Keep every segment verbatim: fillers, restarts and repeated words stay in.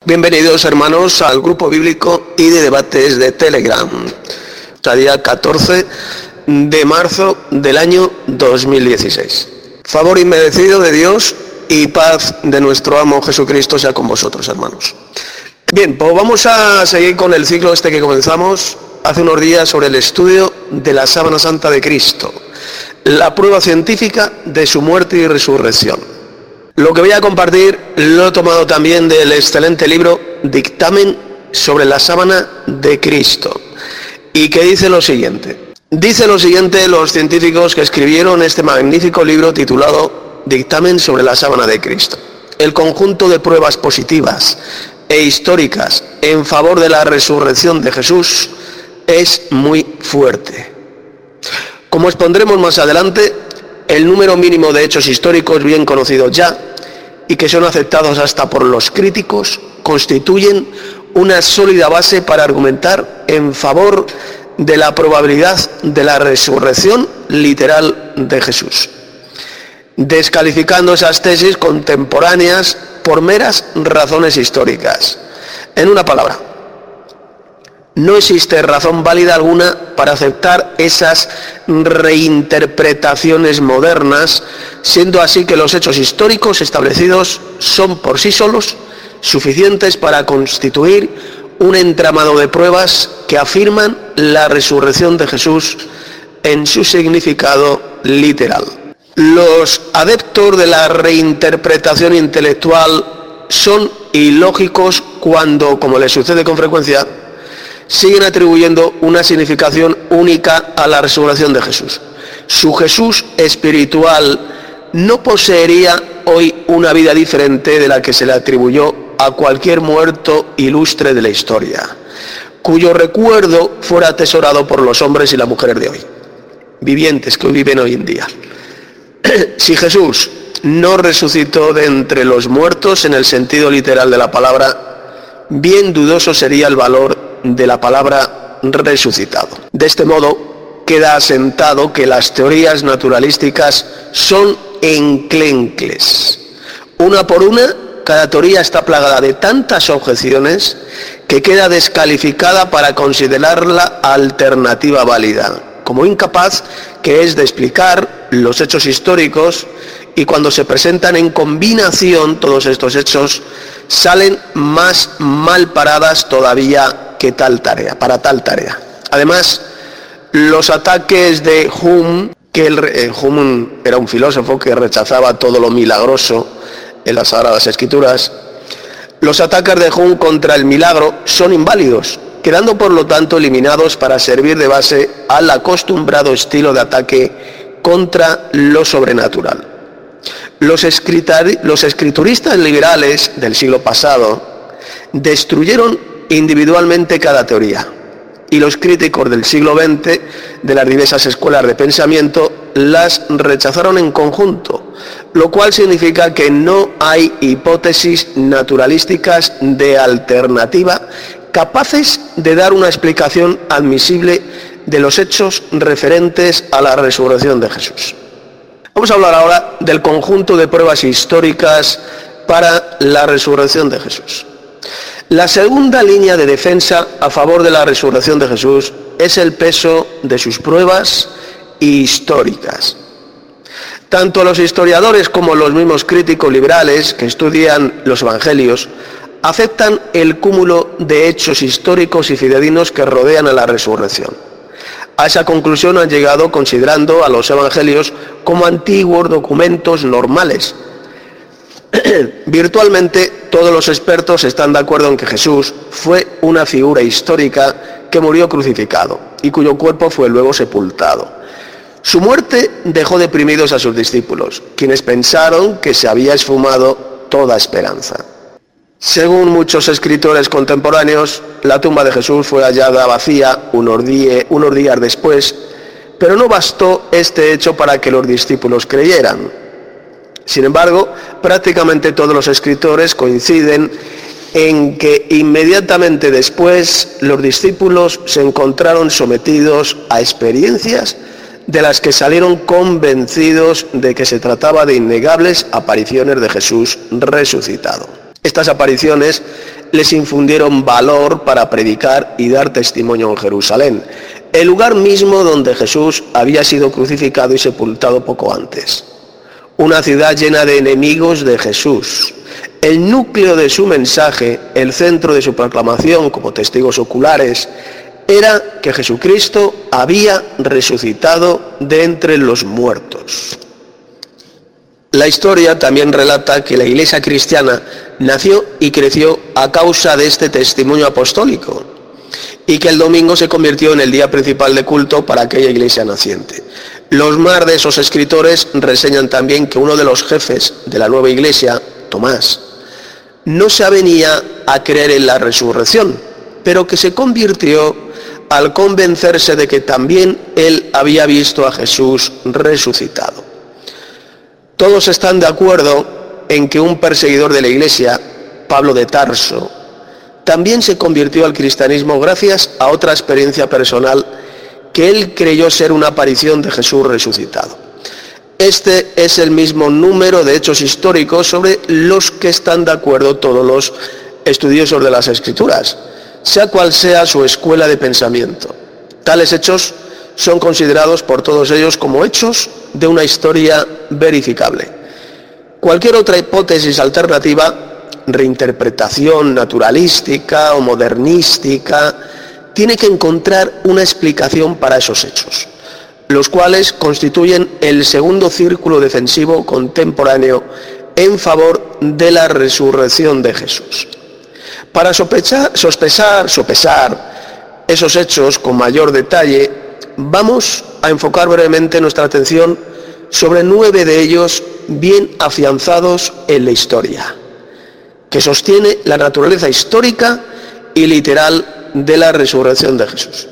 Bienvenidos, hermanos, al grupo bíblico y de debates de Telegram. O día catorce de marzo del año dos mil dieciséis. Favor inmerecido de Dios y paz de nuestro amo Jesucristo sea con vosotros, hermanos. Bien, pues vamos a seguir con el ciclo este que comenzamos hace unos días sobre el estudio de la sábana santa de Cristo, la prueba científica de su muerte y resurrección. Lo que voy a compartir lo he tomado también del excelente libro Dictamen sobre la sábana de Cristo, y que dice lo siguiente. Dice lo siguiente los científicos que escribieron este magnífico libro titulado Dictamen sobre la sábana de Cristo. El conjunto de pruebas positivas e históricas en favor de la resurrección de Jesús es muy fuerte. Como expondremos más adelante, el número mínimo de hechos históricos bien conocidos ya y que son aceptados hasta por los críticos constituyen una sólida base para argumentar en favor de la probabilidad de la resurrección literal de Jesús, descalificando esas tesis contemporáneas por meras razones históricas. En una palabra, no existe razón válida alguna para aceptar esas reinterpretaciones modernas, siendo así que los hechos históricos establecidos son por sí solos suficientes para constituir un entramado de pruebas que afirman la resurrección de Jesús en su significado literal. Los adeptos de la reinterpretación intelectual son ilógicos cuando, como les sucede con frecuencia, siguen atribuyendo una significación única a la resurrección de Jesús. Su Jesús espiritual no poseería hoy una vida diferente de la que se le atribuyó a cualquier muerto ilustre de la historia, cuyo recuerdo fuera atesorado por los hombres y las mujeres de hoy, vivientes que viven hoy en día. Si Jesús no resucitó de entre los muertos en el sentido literal de la palabra, bien dudoso sería el valor de la palabra resucitado. De este modo, queda asentado que las teorías naturalísticas son enclencles. Una por una, cada teoría está plagada de tantas objeciones que queda descalificada para considerarla alternativa válida, como incapaz que es de explicar los hechos históricos, y cuando se presentan en combinación todos estos hechos, salen más mal paradas todavía que tal tarea, para tal tarea. Además, los ataques de Hume, que el, eh, Hume era un filósofo que rechazaba todo lo milagroso en las Sagradas Escrituras, los ataques de Hume contra el milagro son inválidos, quedando por lo tanto eliminados para servir de base al acostumbrado estilo de ataque contra lo sobrenatural. Los, los escrituristas liberales del siglo pasado destruyeron individualmente cada teoría, y los críticos del siglo veinte de las diversas escuelas de pensamiento las rechazaron en conjunto, lo cual significa que no hay hipótesis naturalísticas de alternativa capaces de dar una explicación admisible de los hechos referentes a la resurrección de Jesús. Vamos a hablar ahora del conjunto de pruebas históricas para la resurrección de Jesús. La segunda línea de defensa a favor de la resurrección de Jesús es el peso de sus pruebas históricas. Tanto los historiadores como los mismos críticos liberales que estudian los evangelios aceptan el cúmulo de hechos históricos y fidedignos que rodean a la resurrección. A esa conclusión han llegado considerando a los evangelios como antiguos documentos normales. Virtualmente todos los expertos están de acuerdo en que Jesús fue una figura histórica que murió crucificado y cuyo cuerpo fue luego sepultado. Su muerte dejó deprimidos a sus discípulos, quienes pensaron que se había esfumado toda esperanza. Según muchos escritores contemporáneos, la tumba de Jesús fue hallada vacía unos, die, unos días después, pero no bastó este hecho para que los discípulos creyeran. Sin embargo, prácticamente todos los escritores coinciden en que inmediatamente después los discípulos se encontraron sometidos a experiencias de las que salieron convencidos de que se trataba de innegables apariciones de Jesús resucitado. Estas apariciones les infundieron valor para predicar y dar testimonio en Jerusalén, el lugar mismo donde Jesús había sido crucificado y sepultado poco antes. Una ciudad llena de enemigos de Jesús. El núcleo de su mensaje, el centro de su proclamación como testigos oculares, era que Jesucristo había resucitado de entre los muertos. La historia también relata que la Iglesia cristiana nació y creció a causa de este testimonio apostólico y que el domingo se convirtió en el día principal de culto para aquella iglesia naciente. Los más de esos escritores reseñan también que uno de los jefes de la nueva iglesia, Tomás, no se avenía a creer en la resurrección, pero que se convirtió al convencerse de que también él había visto a Jesús resucitado. Todos están de acuerdo en que un perseguidor de la iglesia, Pablo de Tarso, también se convirtió al cristianismo gracias a otra experiencia personal que él creyó ser una aparición de Jesús resucitado. Este es el mismo número de hechos históricos sobre los que están de acuerdo todos los estudiosos de las Escrituras, sea cual sea su escuela de pensamiento. Tales hechos son considerados por todos ellos como hechos de una historia verificable. Cualquier otra hipótesis alternativa, reinterpretación naturalística o modernística, tiene que encontrar una explicación para esos hechos, los cuales constituyen el segundo círculo defensivo contemporáneo en favor de la resurrección de Jesús. Para sospechar, sospechar, sopesar esos hechos con mayor detalle, vamos a enfocar brevemente nuestra atención sobre nueve de ellos bien afianzados en la historia, que sostiene la naturaleza histórica y literal de la resurrección de Jesús.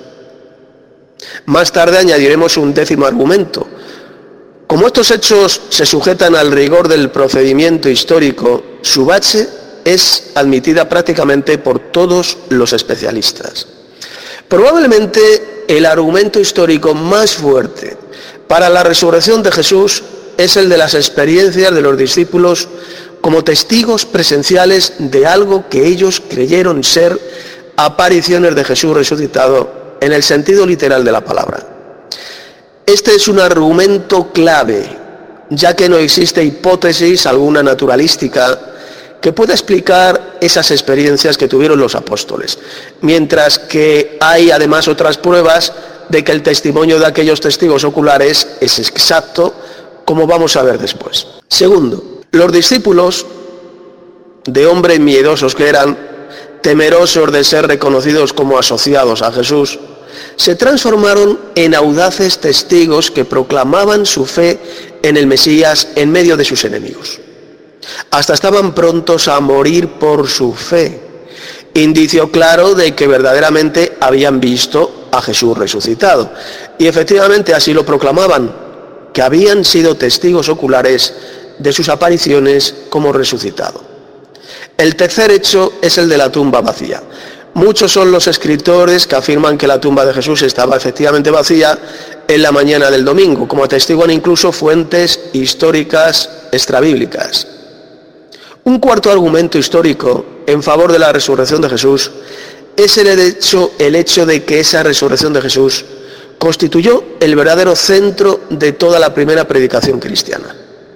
Más tarde añadiremos un décimo argumento. Como estos hechos se sujetan al rigor del procedimiento histórico, su base es admitida prácticamente por todos los especialistas. Probablemente el argumento histórico más fuerte para la resurrección de Jesús es el de las experiencias de los discípulos como testigos presenciales de algo que ellos creyeron ser apariciones de Jesús resucitado en el sentido literal de la palabra. Este es un argumento clave, ya que no existe hipótesis alguna naturalística que pueda explicar esas experiencias que tuvieron los apóstoles, mientras que hay además otras pruebas de que el testimonio de aquellos testigos oculares es exacto, como vamos a ver después. Segundo, los discípulos, de hombres miedosos que eran, temerosos de ser reconocidos como asociados a Jesús, se transformaron en audaces testigos que proclamaban su fe en el Mesías en medio de sus enemigos. Hasta estaban prontos a morir por su fe, indicio claro de que verdaderamente habían visto a Jesús resucitado. Y efectivamente así lo proclamaban, que habían sido testigos oculares de sus apariciones como resucitado. El tercer hecho es el de la tumba vacía. Muchos son los escritores que afirman que la tumba de Jesús estaba efectivamente vacía en la mañana del domingo, como atestiguan incluso fuentes históricas extrabíblicas. Un cuarto argumento histórico en favor de la resurrección de Jesús es el hecho, el hecho de que esa resurrección de Jesús constituyó el verdadero centro de toda la primera predicación cristiana.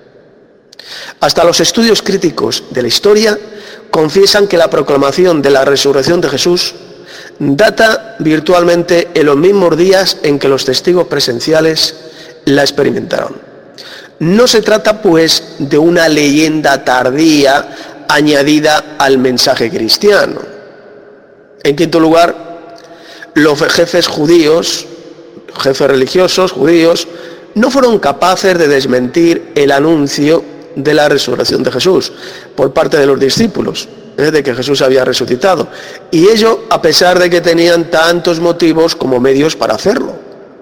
Hasta los estudios críticos de la historia confiesan que la proclamación de la resurrección de Jesús data virtualmente en los mismos días en que los testigos presenciales la experimentaron. No se trata, pues, de una leyenda tardía añadida al mensaje cristiano. En quinto lugar, los jefes judíos, jefes religiosos judíos, no fueron capaces de desmentir el anuncio de la resurrección de Jesús por parte de los discípulos, ¿eh? de que Jesús había resucitado, y ello a pesar de que tenían tantos motivos como medios para hacerlo.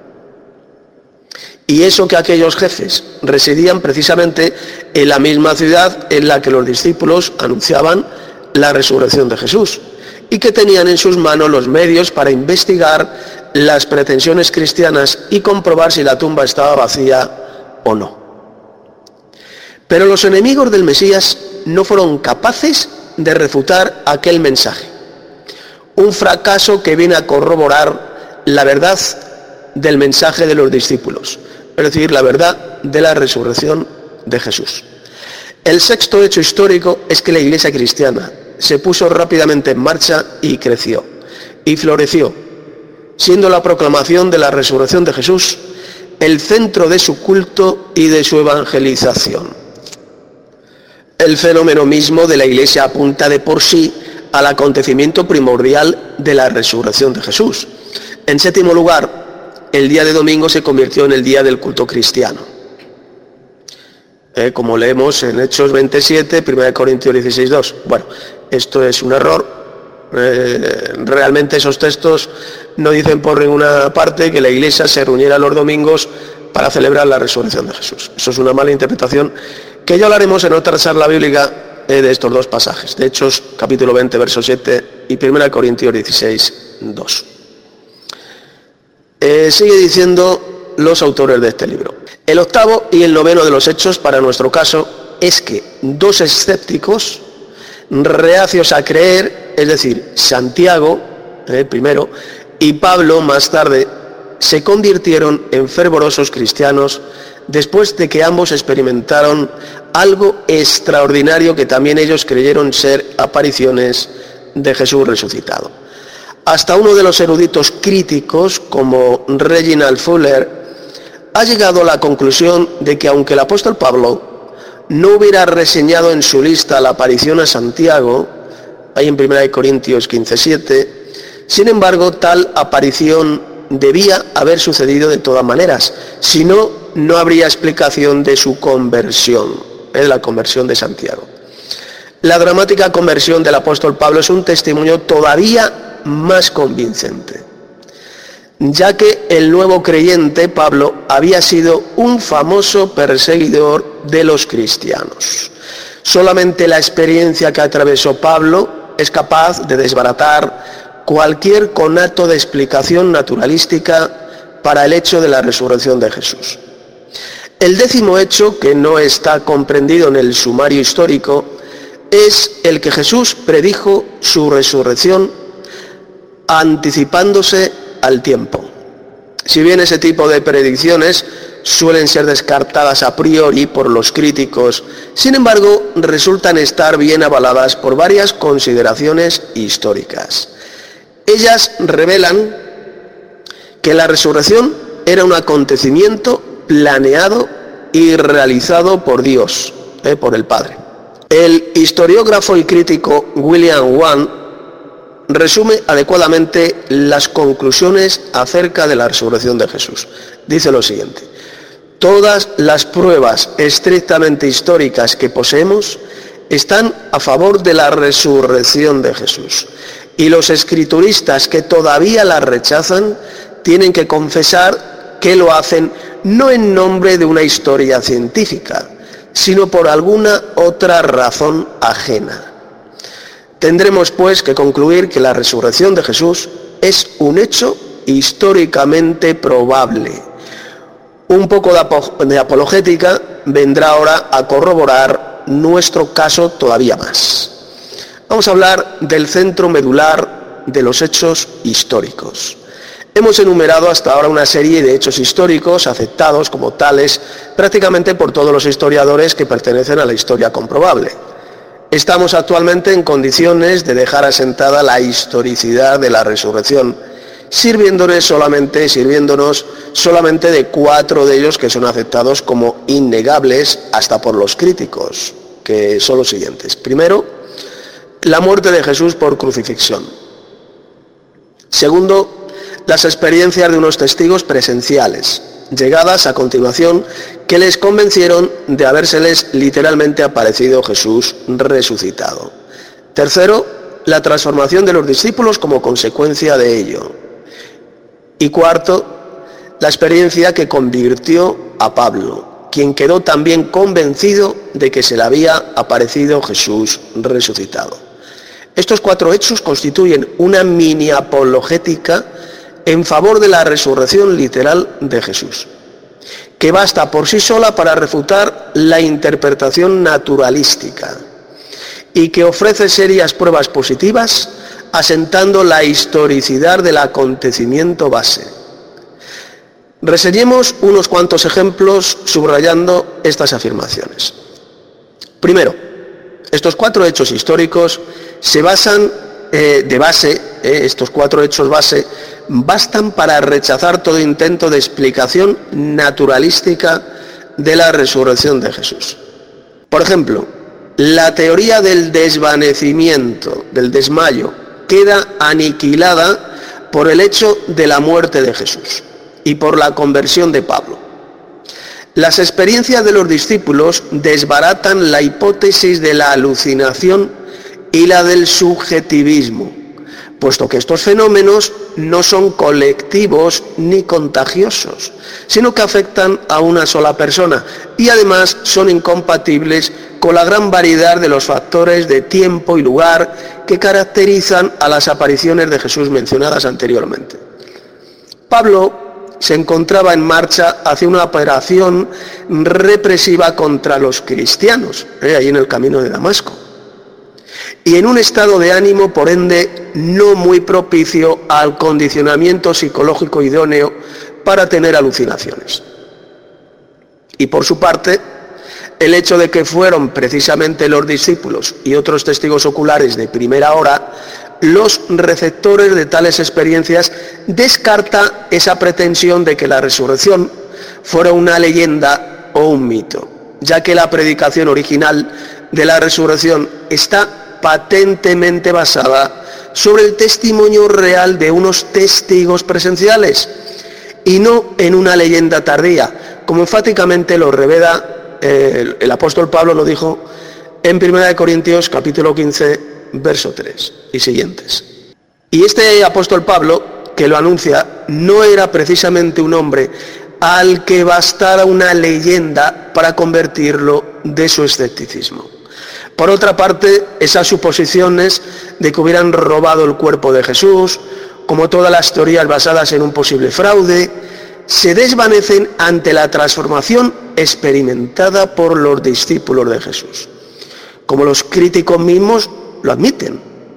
Y eso que aquellos jefes residían precisamente en la misma ciudad en la que los discípulos anunciaban la resurrección de Jesús, y que tenían en sus manos los medios para investigar las pretensiones cristianas y comprobar si la tumba estaba vacía o no. Pero los enemigos del Mesías no fueron capaces de refutar aquel mensaje. Un fracaso que viene a corroborar la verdad del mensaje de los discípulos, es decir, la verdad de la resurrección de Jesús. El sexto hecho histórico es que la Iglesia cristiana se puso rápidamente en marcha y creció y floreció, siendo la proclamación de la resurrección de Jesús el centro de su culto y de su evangelización. El fenómeno mismo de la Iglesia apunta de por sí al acontecimiento primordial de la resurrección de Jesús. En séptimo lugar, el día de domingo se convirtió en el día del culto cristiano. Eh, como leemos en Hechos veintisiete, primera Corintios dieciséis, dos. Bueno, esto es un error. Eh, realmente esos textos no dicen por ninguna parte que la Iglesia se reuniera los domingos para celebrar la resurrección de Jesús. Eso es una mala interpretación que ya hablaremos en otra charla bíblica eh, de estos dos pasajes, de Hechos capítulo veinte, verso siete y primera Corintios dieciséis, dos. Eh, sigue diciendo los autores de este libro. El octavo y el noveno de los hechos, para nuestro caso, es que dos escépticos reacios a creer, es decir, Santiago, eh, primero, y Pablo, más tarde, se convirtieron en fervorosos cristianos después de que ambos experimentaron algo extraordinario que también ellos creyeron ser apariciones de Jesús resucitado. Hasta uno de los eruditos críticos, como Reginald Fuller, ha llegado a la conclusión de que aunque el apóstol Pablo no hubiera reseñado en su lista la aparición a Santiago, ahí en primera Corintios quince, siete, sin embargo, tal aparición debía haber sucedido de todas maneras, si no, no habría explicación de su conversión, de la conversión de Santiago. La dramática conversión del apóstol Pablo es un testimonio todavía más convincente, ya que el nuevo creyente Pablo había sido un famoso perseguidor de los cristianos. Solamente la experiencia que atravesó Pablo es capaz de desbaratar cualquier conato de explicación naturalística para el hecho de la resurrección de Jesús. El décimo hecho, que no está comprendido en el sumario histórico, es el que Jesús predijo su resurrección anticipándose al tiempo. Si bien ese tipo de predicciones suelen ser descartadas a priori por los críticos, sin embargo, resultan estar bien avaladas por varias consideraciones históricas. Ellas revelan que la resurrección era un acontecimiento planeado y realizado por Dios, eh, por el Padre. El historiógrafo y crítico William Wang resume adecuadamente las conclusiones acerca de la resurrección de Jesús. Dice lo siguiente: todas las pruebas estrictamente históricas que poseemos están a favor de la resurrección de Jesús, y los escrituristas que todavía la rechazan tienen que confesar que lo hacen no en nombre de una historia científica, sino por alguna otra razón ajena. Tendremos pues que concluir que la resurrección de Jesús es un hecho históricamente probable. Un poco de, ap- de apologética vendrá ahora a corroborar nuestro caso todavía más. Vamos a hablar del centro medular de los hechos históricos. Hemos enumerado hasta ahora una serie de hechos históricos aceptados como tales prácticamente por todos los historiadores que pertenecen a la historia comprobable. Estamos actualmente en condiciones de dejar asentada la historicidad de la resurrección, sirviéndonos solamente, sirviéndonos solamente de cuatro de ellos que son aceptados como innegables hasta por los críticos, que son los siguientes. Primero, la muerte de Jesús por crucifixión. Segundo, las experiencias de unos testigos presenciales, llegadas a continuación, que les convencieron de habérseles literalmente aparecido Jesús resucitado. Tercero, la transformación de los discípulos como consecuencia de ello. Y cuarto, la experiencia que convirtió a Pablo, quien quedó también convencido de que se le había aparecido Jesús resucitado. Estos cuatro hechos constituyen una mini apologética en favor de la resurrección literal de Jesús, que basta por sí sola para refutar la interpretación naturalística y que ofrece serias pruebas positivas, asentando la historicidad del acontecimiento base. Reseñemos unos cuantos ejemplos subrayando estas afirmaciones. Primero, estos cuatro hechos históricos se basan eh, de base, eh, estos cuatro hechos base, bastan para rechazar todo intento de explicación naturalística de la resurrección de Jesús. Por ejemplo, la teoría del desvanecimiento, del desmayo, queda aniquilada por el hecho de la muerte de Jesús y por la conversión de Pablo. Las experiencias de los discípulos desbaratan la hipótesis de la alucinación y la del subjetivismo, puesto que estos fenómenos no son colectivos ni contagiosos, sino que afectan a una sola persona y además son incompatibles con la gran variedad de los factores de tiempo y lugar que caracterizan a las apariciones de Jesús mencionadas anteriormente. Pablo se encontraba en marcha hacia una operación represiva contra los cristianos, eh, ahí en el camino de Damasco, y en un estado de ánimo, por ende, no muy propicio al condicionamiento psicológico idóneo para tener alucinaciones. Y por su parte, el hecho de que fueron precisamente los discípulos y otros testigos oculares de primera hora los receptores de tales experiencias descarta esa pretensión de que la resurrección fuera una leyenda o un mito, ya que la predicación original de la resurrección está patentemente basada sobre el testimonio real de unos testigos presenciales y no en una leyenda tardía, como enfáticamente lo revela eh, el apóstol Pablo, lo dijo en primera de Corintios capítulo quince, verso tres y siguientes. Y este apóstol Pablo, que lo anuncia, no era precisamente un hombre al que bastara una leyenda para convertirlo de su escepticismo. Por otra parte, esas suposiciones de que hubieran robado el cuerpo de Jesús, como todas las teorías basadas en un posible fraude, se desvanecen ante la transformación experimentada por los discípulos de Jesús, como los críticos mismos lo admiten.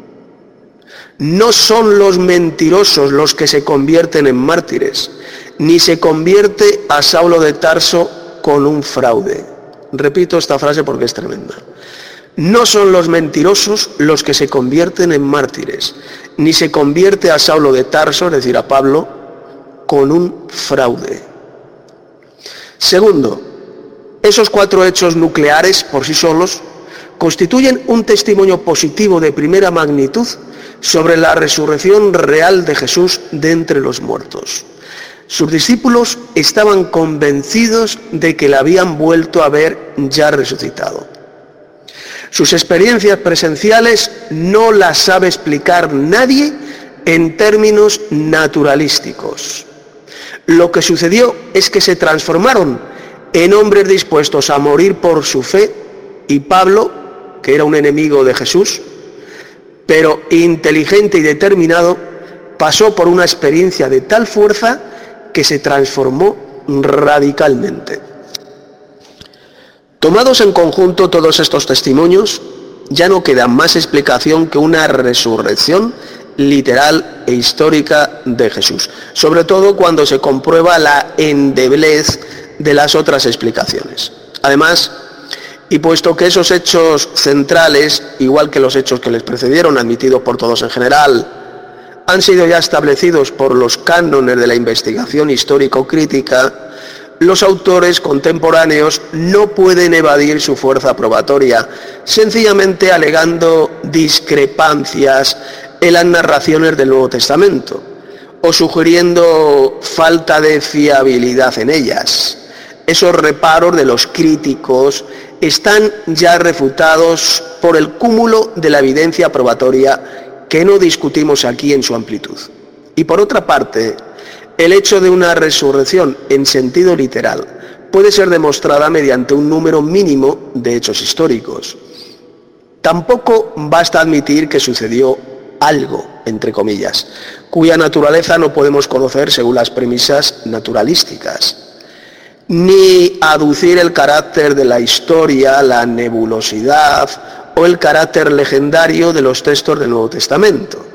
No son los mentirosos los que se convierten en mártires, ni se convierte a Saulo de Tarso con un fraude. Repito esta frase porque es tremenda. No son los mentirosos los que se convierten en mártires, ni se convierte a Saulo de Tarso, es decir, a Pablo, con un fraude. Segundo, esos cuatro hechos nucleares por sí solos constituyen un testimonio positivo de primera magnitud sobre la resurrección real de Jesús de entre los muertos. Sus discípulos estaban convencidos de que la habían vuelto a ver ya resucitado. Sus experiencias presenciales no las sabe explicar nadie en términos naturalísticos. Lo que sucedió es que se transformaron en hombres dispuestos a morir por su fe, y Pablo, que era un enemigo de Jesús, pero inteligente y determinado, pasó por una experiencia de tal fuerza que se transformó radicalmente. Tomados en conjunto todos estos testimonios, ya no queda más explicación que una resurrección literal e histórica de Jesús, sobre todo cuando se comprueba la endeblez de las otras explicaciones. Además, y puesto que esos hechos centrales, igual que los hechos que les precedieron, admitidos por todos en general, han sido ya establecidos por los cánones de la investigación histórico-crítica, los autores contemporáneos no pueden evadir su fuerza probatoria, sencillamente alegando discrepancias en las narraciones del Nuevo Testamento, o sugiriendo falta de fiabilidad en ellas. Esos reparos de los críticos están ya refutados por el cúmulo de la evidencia probatoria que no discutimos aquí en su amplitud. Y por otra parte, el hecho de una resurrección en sentido literal puede ser demostrada mediante un número mínimo de hechos históricos. Tampoco basta admitir que sucedió algo, entre comillas, cuya naturaleza no podemos conocer según las premisas naturalísticas, ni aducir el carácter de la historia, la nebulosidad o el carácter legendario de los textos del Nuevo Testamento.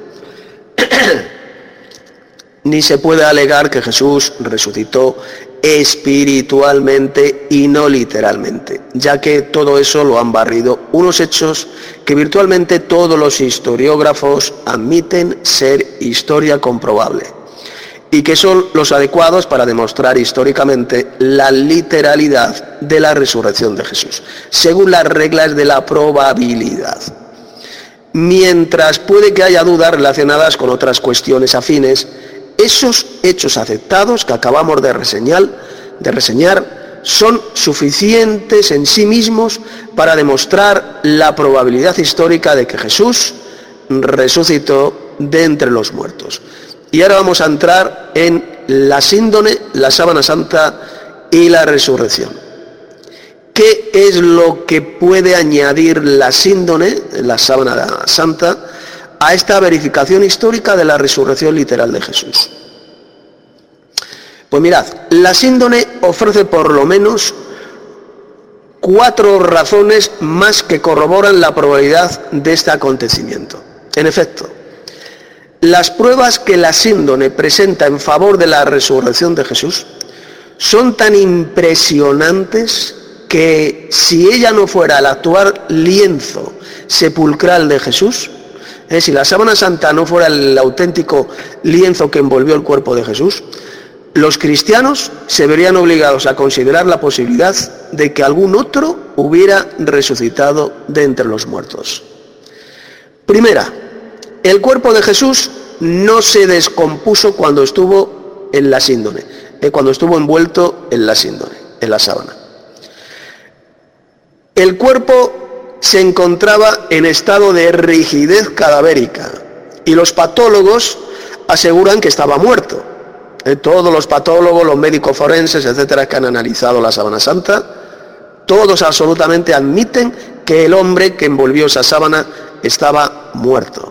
Ni se puede alegar que Jesús resucitó espiritualmente y no literalmente, ya que todo eso lo han barrido unos hechos que virtualmente todos los historiógrafos admiten ser historia comprobable y que son los adecuados para demostrar históricamente la literalidad de la resurrección de Jesús, según las reglas de la probabilidad. Mientras puede que haya dudas relacionadas con otras cuestiones afines, esos hechos aceptados que acabamos de reseñar, de reseñar son suficientes en sí mismos para demostrar la probabilidad histórica de que Jesús resucitó de entre los muertos. Y ahora vamos a entrar en la síndone, la sábana santa y la resurrección. ¿Qué es lo que puede añadir la síndone, la sábana santa, a esta verificación histórica de la resurrección literal de Jesús? Pues mirad, la síndone ofrece por lo menos cuatro razones más que corroboran la probabilidad de este acontecimiento. En efecto, las pruebas que la síndone presenta en favor de la resurrección de Jesús son tan impresionantes que si ella no fuera el actual lienzo sepulcral de Jesús, es decir, la sábana santa no fuera el auténtico lienzo que envolvió el cuerpo de Jesús, los cristianos se verían obligados a considerar la posibilidad de que algún otro hubiera resucitado de entre los muertos. Primera, el cuerpo de Jesús no se descompuso cuando estuvo en la síndone, eh, cuando estuvo envuelto en la síndone, en la sábana. El cuerpo se encontraba en estado de rigidez cadavérica y los patólogos aseguran que estaba muerto. Eh, todos los patólogos, los médicos forenses, etcétera, que han analizado la sábana santa, todos absolutamente admiten que el hombre que envolvió esa sábana estaba muerto.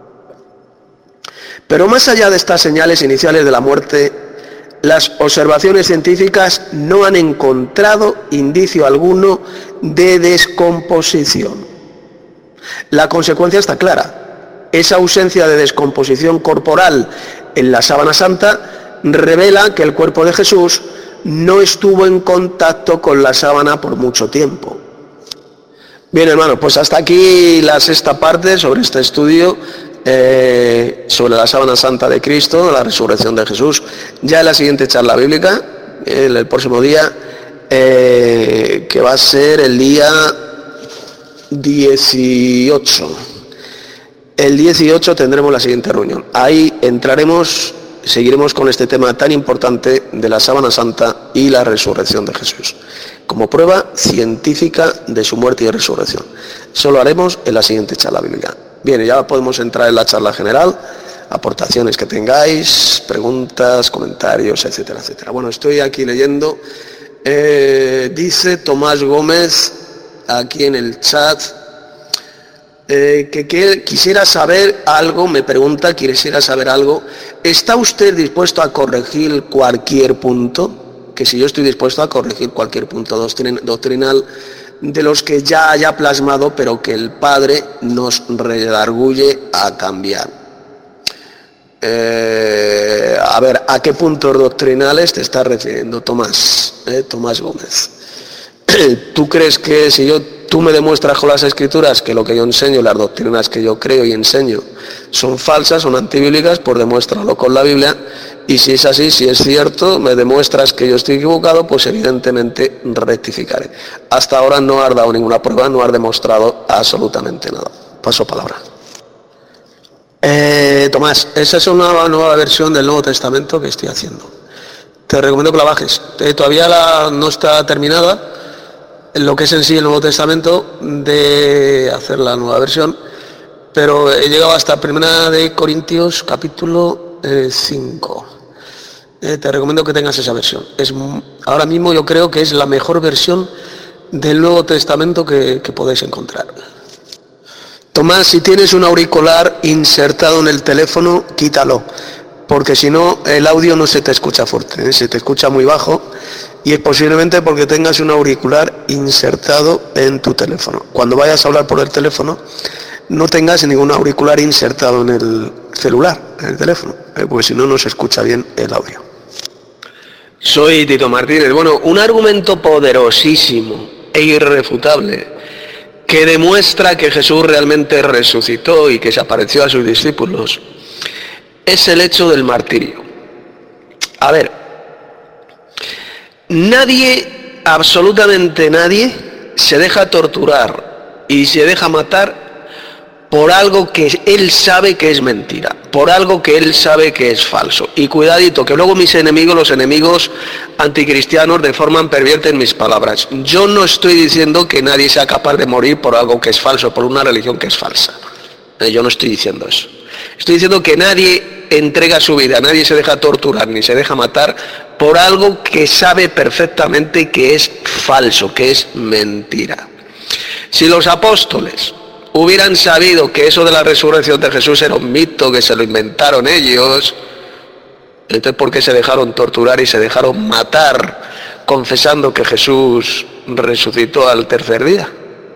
Pero más allá de estas señales iniciales de la muerte, las observaciones científicas no han encontrado indicio alguno de descomposición. La consecuencia está clara. Esa ausencia de descomposición corporal en la sábana santa revela que el cuerpo de Jesús no estuvo en contacto con la sábana por mucho tiempo. Bien, hermanos, pues hasta aquí la sexta parte sobre este estudio eh, sobre la sábana santa de Cristo, la resurrección de Jesús. Ya en la siguiente charla bíblica, el, el próximo día, eh, que va a ser el día dieciocho. El dieciocho tendremos la siguiente reunión. Ahí entraremos, seguiremos con este tema tan importante de la sábana santa y la resurrección de Jesús, como prueba científica de su muerte y resurrección. Eso lo haremos en la siguiente charla bíblica. Bien, ya podemos entrar en la charla general, aportaciones que tengáis, preguntas, comentarios, etcétera, etcétera. Bueno, estoy aquí leyendo, eh, dice Tomás Gómez, aquí en el chat, eh, que, que quisiera saber algo, me pregunta, quisiera saber algo, ¿está usted dispuesto a corregir cualquier punto? Que si yo estoy dispuesto a corregir cualquier punto doctrinal de los que ya haya plasmado, pero que el Padre nos redarguye a cambiar. Eh, a ver, ¿a qué puntos doctrinales te estás refiriendo, Tomás? Eh, Tomás Gómez. ¿Tú crees que si yo, tú me demuestras con las Escrituras que lo que yo enseño, las doctrinas que yo creo y enseño, son falsas, son antibíblicas, pues demuéstralo con la Biblia? Y si es así, si es cierto, me demuestras que yo estoy equivocado, pues evidentemente rectificaré. Hasta ahora no has dado ninguna prueba, no has demostrado absolutamente nada. Paso palabra. Eh, Tomás, esa es una nueva versión del Nuevo Testamento que estoy haciendo. Te recomiendo que la bajes. Eh, todavía la, no está terminada en lo que es en sí el Nuevo Testamento, de hacer la nueva versión, pero he llegado hasta Primera de Corintios, capítulo eh, cinco. Eh, te recomiendo que tengas esa versión. Es, ahora mismo yo creo que es la mejor versión del Nuevo Testamento que, que podéis encontrar. Tomás, si tienes un auricular insertado en el teléfono, quítalo, porque si no el audio no se te escucha fuerte, ¿eh? Se te escucha muy bajo y es posiblemente porque tengas un auricular insertado en tu teléfono. Cuando vayas a hablar por el teléfono, no tengas ningún auricular insertado en el celular, en el teléfono, ¿eh? Porque si no, no se escucha bien el audio. Soy Tito Martínez. Bueno, un argumento poderosísimo e irrefutable que demuestra que Jesús realmente resucitó y que se apareció a sus discípulos es el hecho del martirio. A ver, nadie, absolutamente nadie, se deja torturar y se deja matar por algo que él sabe que es mentira, por algo que él sabe que es falso. Y cuidadito, que luego mis enemigos, los enemigos anticristianos, deforman, pervierten mis palabras. Yo no estoy diciendo que nadie sea capaz de morir por algo que es falso, por una religión que es falsa. Yo no estoy diciendo eso. Estoy diciendo que nadie entrega su vida, nadie se deja torturar ni se deja matar por algo que sabe perfectamente que es falso, que es mentira. Si los apóstoles hubieran sabido que eso de la resurrección de Jesús era un mito, que se lo inventaron ellos, entonces ¿por qué se dejaron torturar y se dejaron matar confesando que Jesús resucitó al tercer día?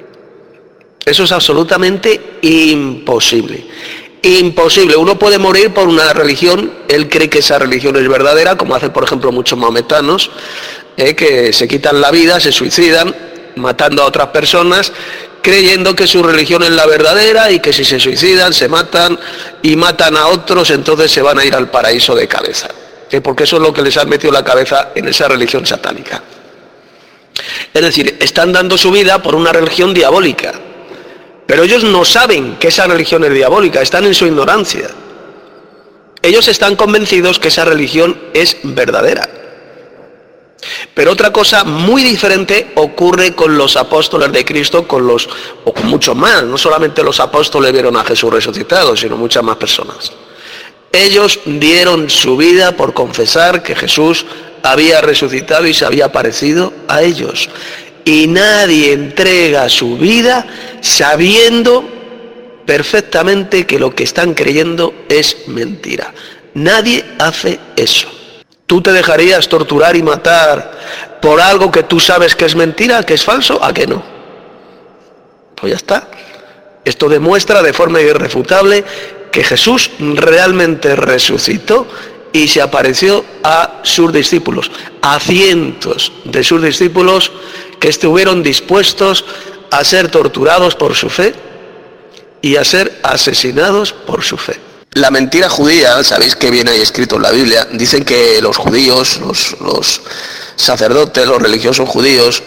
Eso es absolutamente imposible. Imposible. Uno puede morir por una religión, él cree que esa religión es verdadera, como hacen por ejemplo muchos maometanos, eh, que se quitan la vida, se suicidan, matando a otras personas, creyendo que su religión es la verdadera y que si se suicidan, se matan y matan a otros, entonces se van a ir al paraíso de cabeza. ¿Eh? Porque eso es lo que les han metido en la cabeza en esa religión satánica. Es decir, están dando su vida por una religión diabólica. Pero ellos no saben que esa religión es diabólica, están en su ignorancia. Ellos están convencidos que esa religión es verdadera. Pero otra cosa muy diferente ocurre con los apóstoles de Cristo, con los, o con muchos más. No solamente los apóstoles vieron a Jesús resucitado, sino muchas más personas. Ellos dieron su vida por confesar que Jesús había resucitado y se había aparecido a ellos. Y nadie entrega su vida sabiendo perfectamente que lo que están creyendo es mentira. Nadie hace eso. ¿Tú te dejarías torturar y matar por algo que tú sabes que es mentira, que es falso? ¿A qué no? Pues ya está. Esto demuestra de forma irrefutable que Jesús realmente resucitó y se apareció a sus discípulos, a cientos de sus discípulos que estuvieron dispuestos a ser torturados por su fe y a ser asesinados por su fe. La mentira judía, sabéis que viene ahí escrito en la Biblia, dicen que los judíos, los, los sacerdotes, los religiosos judíos,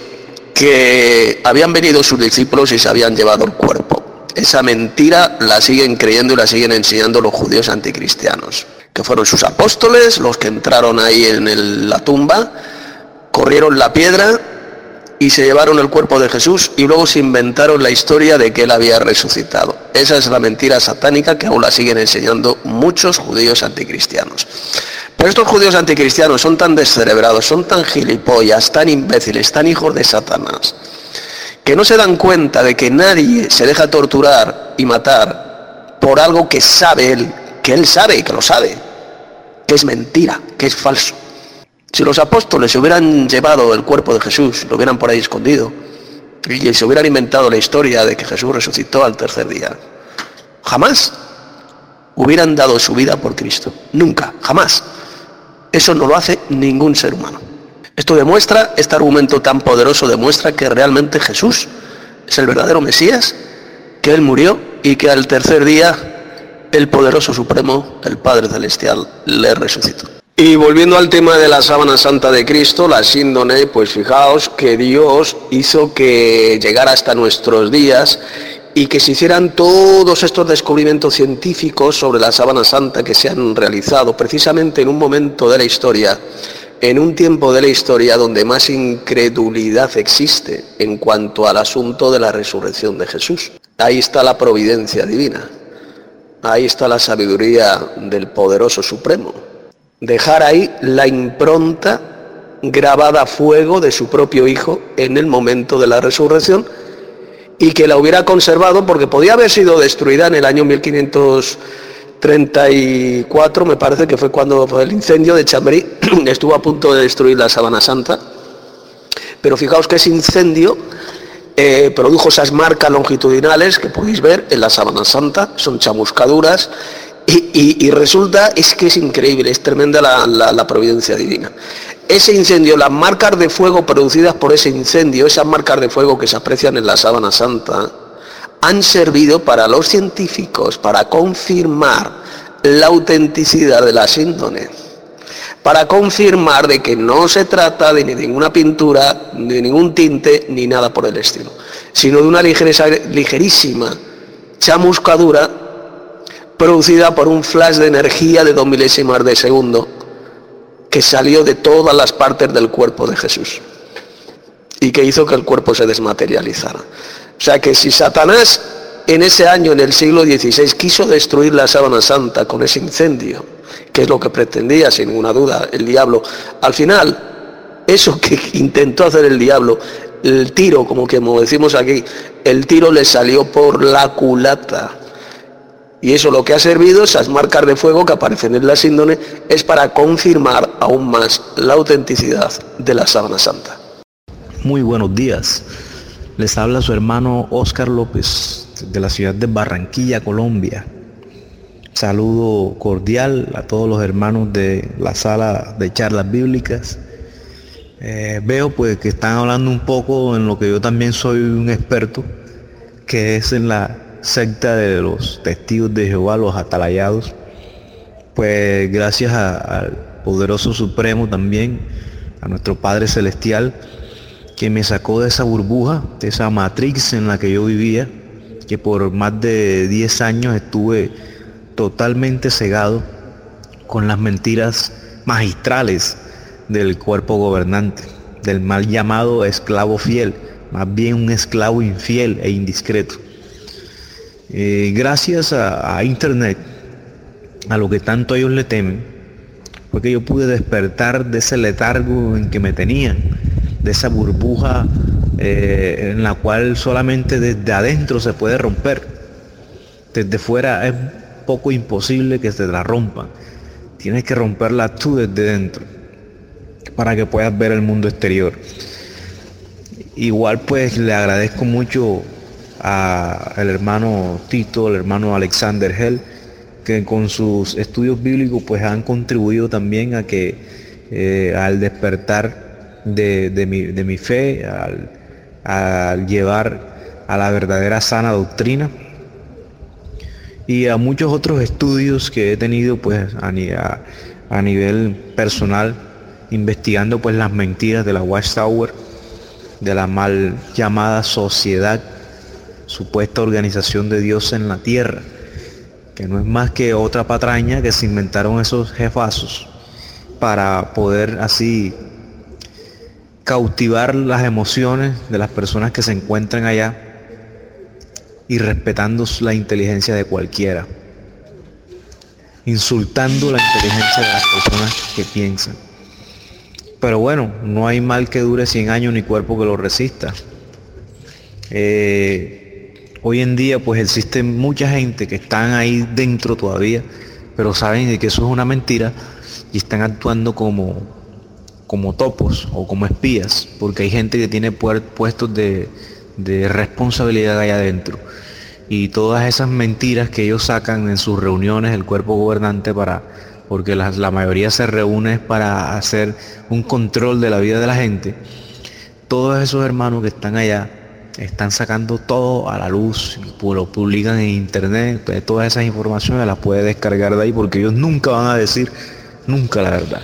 que habían venido sus discípulos y se habían llevado el cuerpo. Esa mentira la siguen creyendo y la siguen enseñando los judíos anticristianos, que fueron sus apóstoles los que entraron ahí en el, la tumba, corrieron la piedra y se llevaron el cuerpo de Jesús y luego se inventaron la historia de que él había resucitado. Esa es la mentira satánica que aún la siguen enseñando muchos judíos anticristianos. Pero estos judíos anticristianos son tan descerebrados, son tan gilipollas, tan imbéciles, tan hijos de Satanás, que no se dan cuenta de que nadie se deja torturar y matar por algo que sabe él, que él sabe y que lo sabe, que es mentira, que es falso. Si los apóstoles se hubieran llevado el cuerpo de Jesús, lo hubieran por ahí escondido, y se hubieran inventado la historia de que Jesús resucitó al tercer día, jamás hubieran dado su vida por Cristo. Nunca, jamás. Eso no lo hace ningún ser humano. Esto demuestra, este argumento tan poderoso demuestra que realmente Jesús es el verdadero Mesías, que Él murió y que al tercer día el poderoso supremo, el Padre Celestial, le resucitó. Y volviendo al tema de la sábana santa de Cristo, la síndone, pues fijaos que Dios hizo que llegara hasta nuestros días y que se hicieran todos estos descubrimientos científicos sobre la sábana santa que se han realizado precisamente en un momento de la historia, en un tiempo de la historia donde más incredulidad existe en cuanto al asunto de la resurrección de Jesús. Ahí está la providencia divina, ahí está la sabiduría del poderoso supremo. Dejar ahí la impronta grabada a fuego de su propio Hijo en el momento de la resurrección y que la hubiera conservado porque podía haber sido destruida en el año mil quinientos treinta y cuatro, me parece que fue cuando fue el incendio de Chamberí, estuvo a punto de destruir la sábana santa Pero fijaos que ese incendio eh, produjo esas marcas longitudinales que podéis ver en la Sábana Santa, son chamuscaduras, y, y, y resulta, es que es increíble, es tremenda la, la, la providencia divina. Ese incendio, las marcas de fuego producidas por ese incendio, esas marcas de fuego que se aprecian en la Sábana Santa, han servido para los científicos, para confirmar la autenticidad de la síndone, para confirmar de que no se trata de ninguna pintura, de ningún tinte, ni nada por el estilo, sino de una ligereza, ligerísima chamuscadura producida por un flash de energía de dos milésimas de segundo que salió de todas las partes del cuerpo de Jesús y que hizo que el cuerpo se desmaterializara. O sea que si Satanás en ese año, en el siglo dieciséis, quiso destruir la Sábana Santa con ese incendio, que es lo que pretendía, sin ninguna duda, el diablo, al final, eso que intentó hacer el diablo, el tiro, como que como decimos aquí, el tiro le salió por la culata. Y eso lo que ha servido, esas marcas de fuego que aparecen en la síndone, es para confirmar aún más la autenticidad de la Sábana Santa. Muy buenos días. Les habla su hermano Óscar López, de la ciudad de Barranquilla, Colombia. Saludo cordial a todos los hermanos de la sala de charlas bíblicas. Eh, veo pues que están hablando un poco en lo que yo también soy un experto, que es en la secta de los testigos de Jehová, los atalayados. Pues gracias al poderoso supremo también, a nuestro Padre Celestial, que me sacó de esa burbuja, de esa matrix en la que yo vivía, que por más de diez años estuve totalmente cegado con las mentiras magistrales del cuerpo gobernante, del mal llamado esclavo fiel, más bien un esclavo infiel e indiscreto. Eh, gracias a, a internet, a lo que tanto ellos le temen, fue que yo pude despertar de ese letargo en que me tenían, de esa burbuja eh, en la cual solamente desde adentro se puede romper. Desde fuera es poco imposible que se la rompan. Tienes que romperla tú desde dentro para que puedas ver el mundo exterior. Igual pues le agradezco mucho al hermano Tito, el hermano Alexander Hell, que con sus estudios bíblicos pues han contribuido también a que eh, al despertar de, de, mi, de mi fe, al, al llevar a la verdadera sana doctrina, y a muchos otros estudios que he tenido pues a, a, a nivel personal, investigando pues las mentiras de la Watchtower, de la mal llamada sociedad, supuesta organización de Dios en la tierra, que no es más que otra patraña que se inventaron esos jefazos para poder así cautivar las emociones de las personas que se encuentran allá y respetando la inteligencia de cualquiera, insultando la inteligencia de las personas que piensan. Pero bueno, no hay mal que dure cien años ni cuerpo que lo resista. Eh, hoy en día pues existe mucha gente que están ahí dentro todavía, pero saben de que eso es una mentira y están actuando como, como topos o como espías, porque hay gente que tiene puestos de, de responsabilidad allá adentro. Y todas esas mentiras que ellos sacan en sus reuniones, el cuerpo gobernante, para porque la, la mayoría se reúne para hacer un control de la vida de la gente, todos esos hermanos que están allá están sacando todo a la luz, lo publican en internet, pues todas esas informaciones las puede descargar de ahí, porque ellos nunca van a decir, nunca la verdad.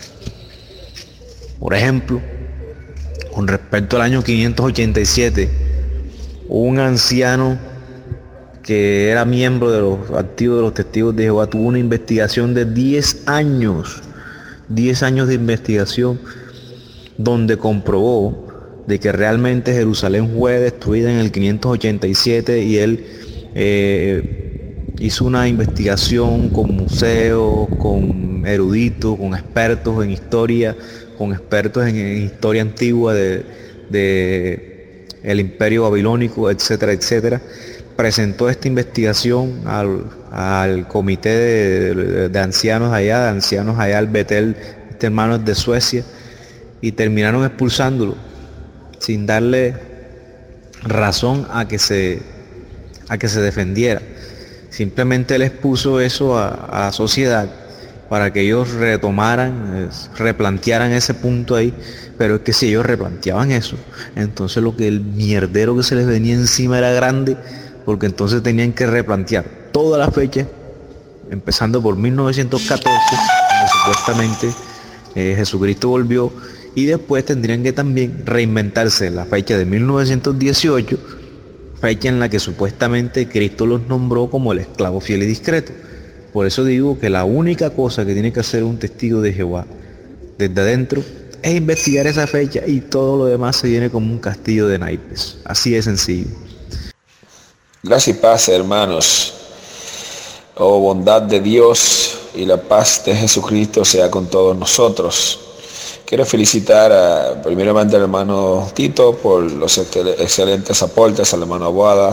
Por ejemplo, con respecto al año quinientos ochenta y siete, un anciano que era miembro de los activos de los testigos de Jehová tuvo una investigación de diez años, diez años de investigación, donde comprobó de que realmente Jerusalén fue destruida en el quinientos ochenta y siete, y él eh, hizo una investigación con museos, con eruditos, con expertos en historia, con expertos en, en historia antigua de, de el imperio babilónico, etcétera, etcétera. Presentó esta investigación al, al comité de, de, de ancianos allá, de ancianos allá al Betel, este hermano es de Suecia, y terminaron expulsándolo. sin darle razón a que se, a que se defendiera. Simplemente él expuso eso a, a la sociedad para que ellos retomaran, replantearan ese punto ahí. Pero es que si ellos replanteaban eso, entonces lo que el mierdero que se les venía encima era grande, porque entonces tenían que replantear toda la fecha, empezando por mil novecientos catorce, donde supuestamente eh, Jesucristo volvió, y después tendrían que también reinventarse la fecha de mil novecientos dieciocho, fecha en la que supuestamente Cristo los nombró como el esclavo fiel y discreto. Por eso digo que la única cosa que tiene que hacer un testigo de Jehová desde adentro es investigar esa fecha, y todo lo demás se viene como un castillo de naipes. Así de sencillo. Gracias y paz, hermanos. Oh, bondad de Dios y la paz de Jesucristo sea con todos nosotros. Quiero felicitar a, primeramente al hermano Tito por los excelentes aportes, al hermano Aguada,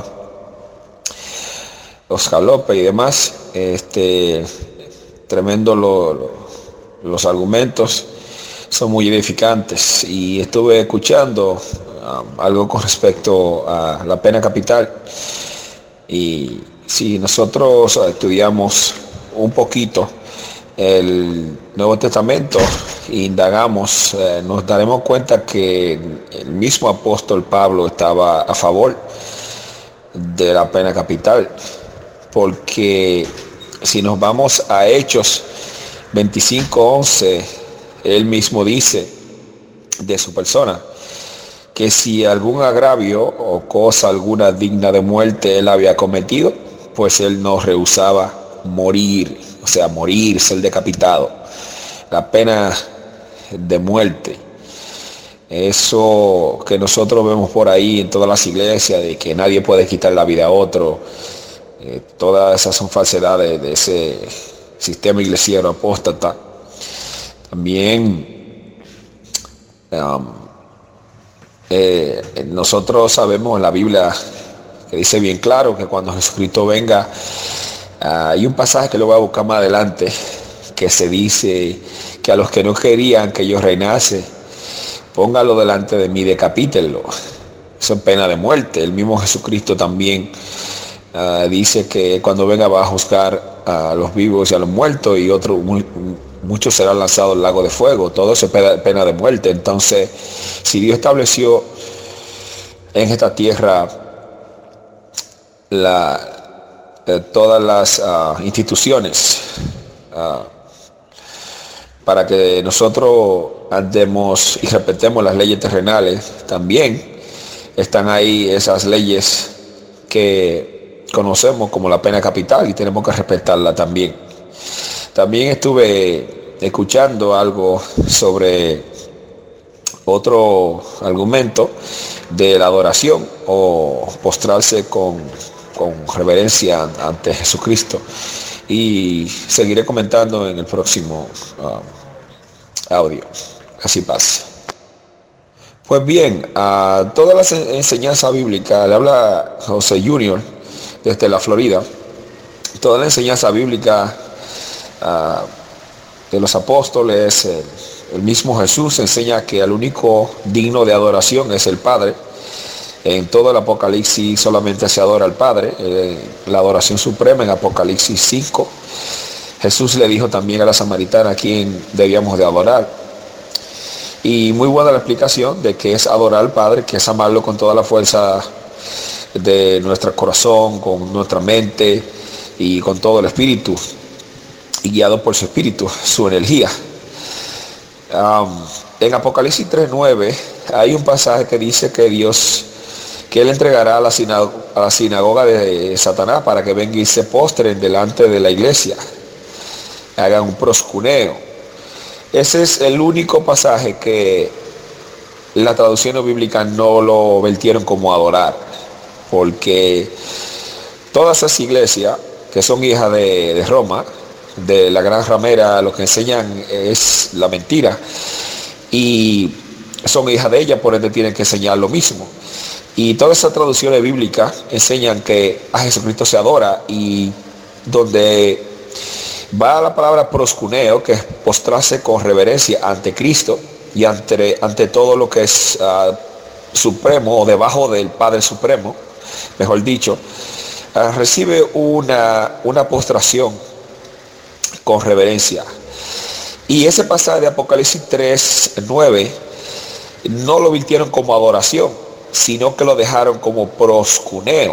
Oscar López y demás. Este, tremendo lo, lo, los argumentos, son muy edificantes, y estuve escuchando um, algo con respecto a la pena capital. Y si nosotros estudiamos un poquito el Nuevo Testamento e indagamos, eh, nos daremos cuenta que el mismo apóstol Pablo estaba a favor de la pena capital, porque si nos vamos a Hechos veinticinco once, él mismo dice de su persona que si algún agravio o cosa alguna digna de muerte él había cometido, pues él no rehusaba morir, o sea, morir, ser decapitado, la pena de muerte. Eso que nosotros vemos por ahí en todas las iglesias, de que nadie puede quitar la vida a otro, eh, todas esas son falsedades de ese sistema iglesiano apóstata. También um, eh, nosotros sabemos en la Biblia que dice bien claro que cuando Jesucristo venga, uh, hay un pasaje que lo voy a buscar más adelante, que se dice que a los que no querían que yo reinase, póngalo delante de mí, decapítenlo. Eso es pena de muerte. El mismo Jesucristo también uh, dice que cuando venga va a juzgar a los vivos y a los muertos, y otros muy, muchos serán lanzados al lago de fuego. Todo eso es pena de muerte. Entonces, si Dios estableció en esta tierra la, eh, todas las uh, instituciones uh, para que nosotros andemos y respetemos las leyes terrenales, también están ahí esas leyes que conocemos como la pena capital, y tenemos que respetarla también. También estuve escuchando algo sobre otro argumento de la adoración o postrarse con, con reverencia ante Jesucristo, y seguiré comentando en el próximo uh, audio. Así pasa. Pues bien, a todas las enseñanzas bíblicas, le habla José Junior desde la Florida. Toda la enseñanza bíblica uh, de los apóstoles, el, el mismo Jesús enseña que el único digno de adoración es el Padre. En todo el Apocalipsis solamente se adora al Padre. Eh, la adoración suprema en Apocalipsis cinco. Jesús le dijo también a la samaritana a quien debíamos de adorar. Y muy buena la explicación de que es adorar al Padre, que es amarlo con toda la fuerza de nuestro corazón, con nuestra mente y con todo el espíritu, y guiado por su espíritu, su energía. Um, en Apocalipsis tres nueve hay un pasaje que dice que Dios, que Él entregará a la, sinagoga, a la sinagoga de Satanás para que vengan y se postren delante de la iglesia, hagan un proscuneo. Ese es el único pasaje que la traducción bíblica no lo vertieron como adorar, porque todas esas iglesias que son hijas de, de Roma, de la gran ramera, lo que enseñan es la mentira, y son hijas de ella, por ende tienen que enseñar lo mismo. Y todas esas traducciones bíblicas enseñan que a Jesucristo se adora, y donde va la palabra proscuneo, que es postrarse con reverencia ante Cristo y ante, ante todo lo que es uh, Supremo, o debajo del Padre Supremo, mejor dicho, uh, recibe una, una postración con reverencia. Y ese pasaje de Apocalipsis tres, nueve, no lo virtieron como adoración, sino que lo dejaron como proscuneo,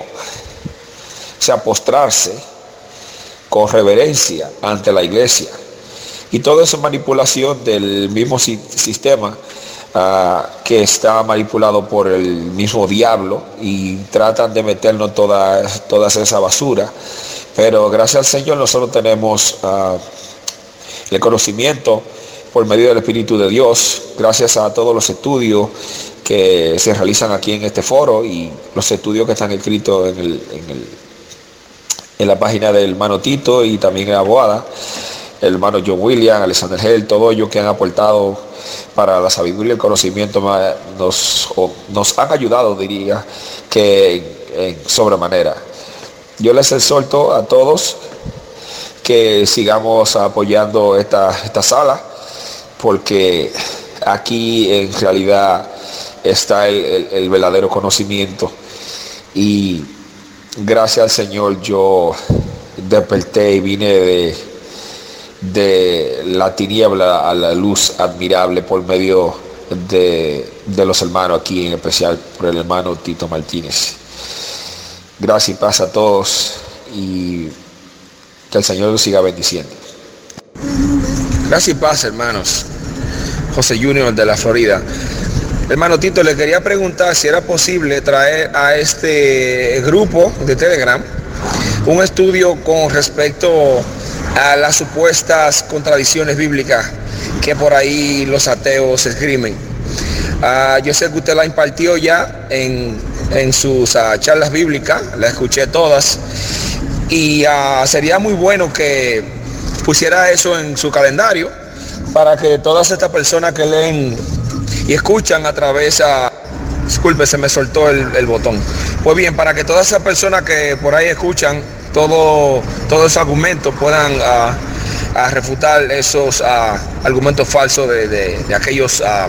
o sea, postrarse con reverencia ante la iglesia. Y todo eso es manipulación del mismo si- sistema uh, que está manipulado por el mismo diablo, y tratan de meternos toda, toda esa basura. Pero gracias al Señor nosotros tenemos uh, el conocimiento por medio del Espíritu de Dios, gracias a todos los estudios que se realizan aquí en este foro y los estudios que están escritos en, el, en, el, en la página del hermano Tito y también en la Boada, el hermano John William, Alexander Hell, todos ellos que han aportado para la sabiduría y el conocimiento nos, nos han ayudado, diría, que en, en sobremanera. Yo les exhorto a todos que sigamos apoyando esta, esta sala, porque aquí en realidad está el, el, el verdadero conocimiento, y gracias al Señor yo desperté y vine de, de la tiniebla a la luz admirable por medio de, de los hermanos aquí, en especial por el hermano Tito Martínez. Gracias y paz a todos, y que el Señor los siga bendiciendo. Gracias y paz, hermanos. José Junior de la Florida. Hermano Tito, le quería preguntar si era posible traer a este grupo de Telegram un estudio con respecto a las supuestas contradicciones bíblicas que por ahí los ateos esgrimen. Uh, yo sé que usted la impartió ya en, en sus uh, charlas bíblicas, la escuché todas, y uh, sería muy bueno que pusiera eso en su calendario para que todas estas personas que leen y escuchan a través a... Disculpe, se me soltó el, el botón. Pues bien, para que todas esas personas que por ahí escuchan todo, todos esos argumentos puedan uh, uh, refutar esos uh, argumentos falsos de, de, de aquellos uh,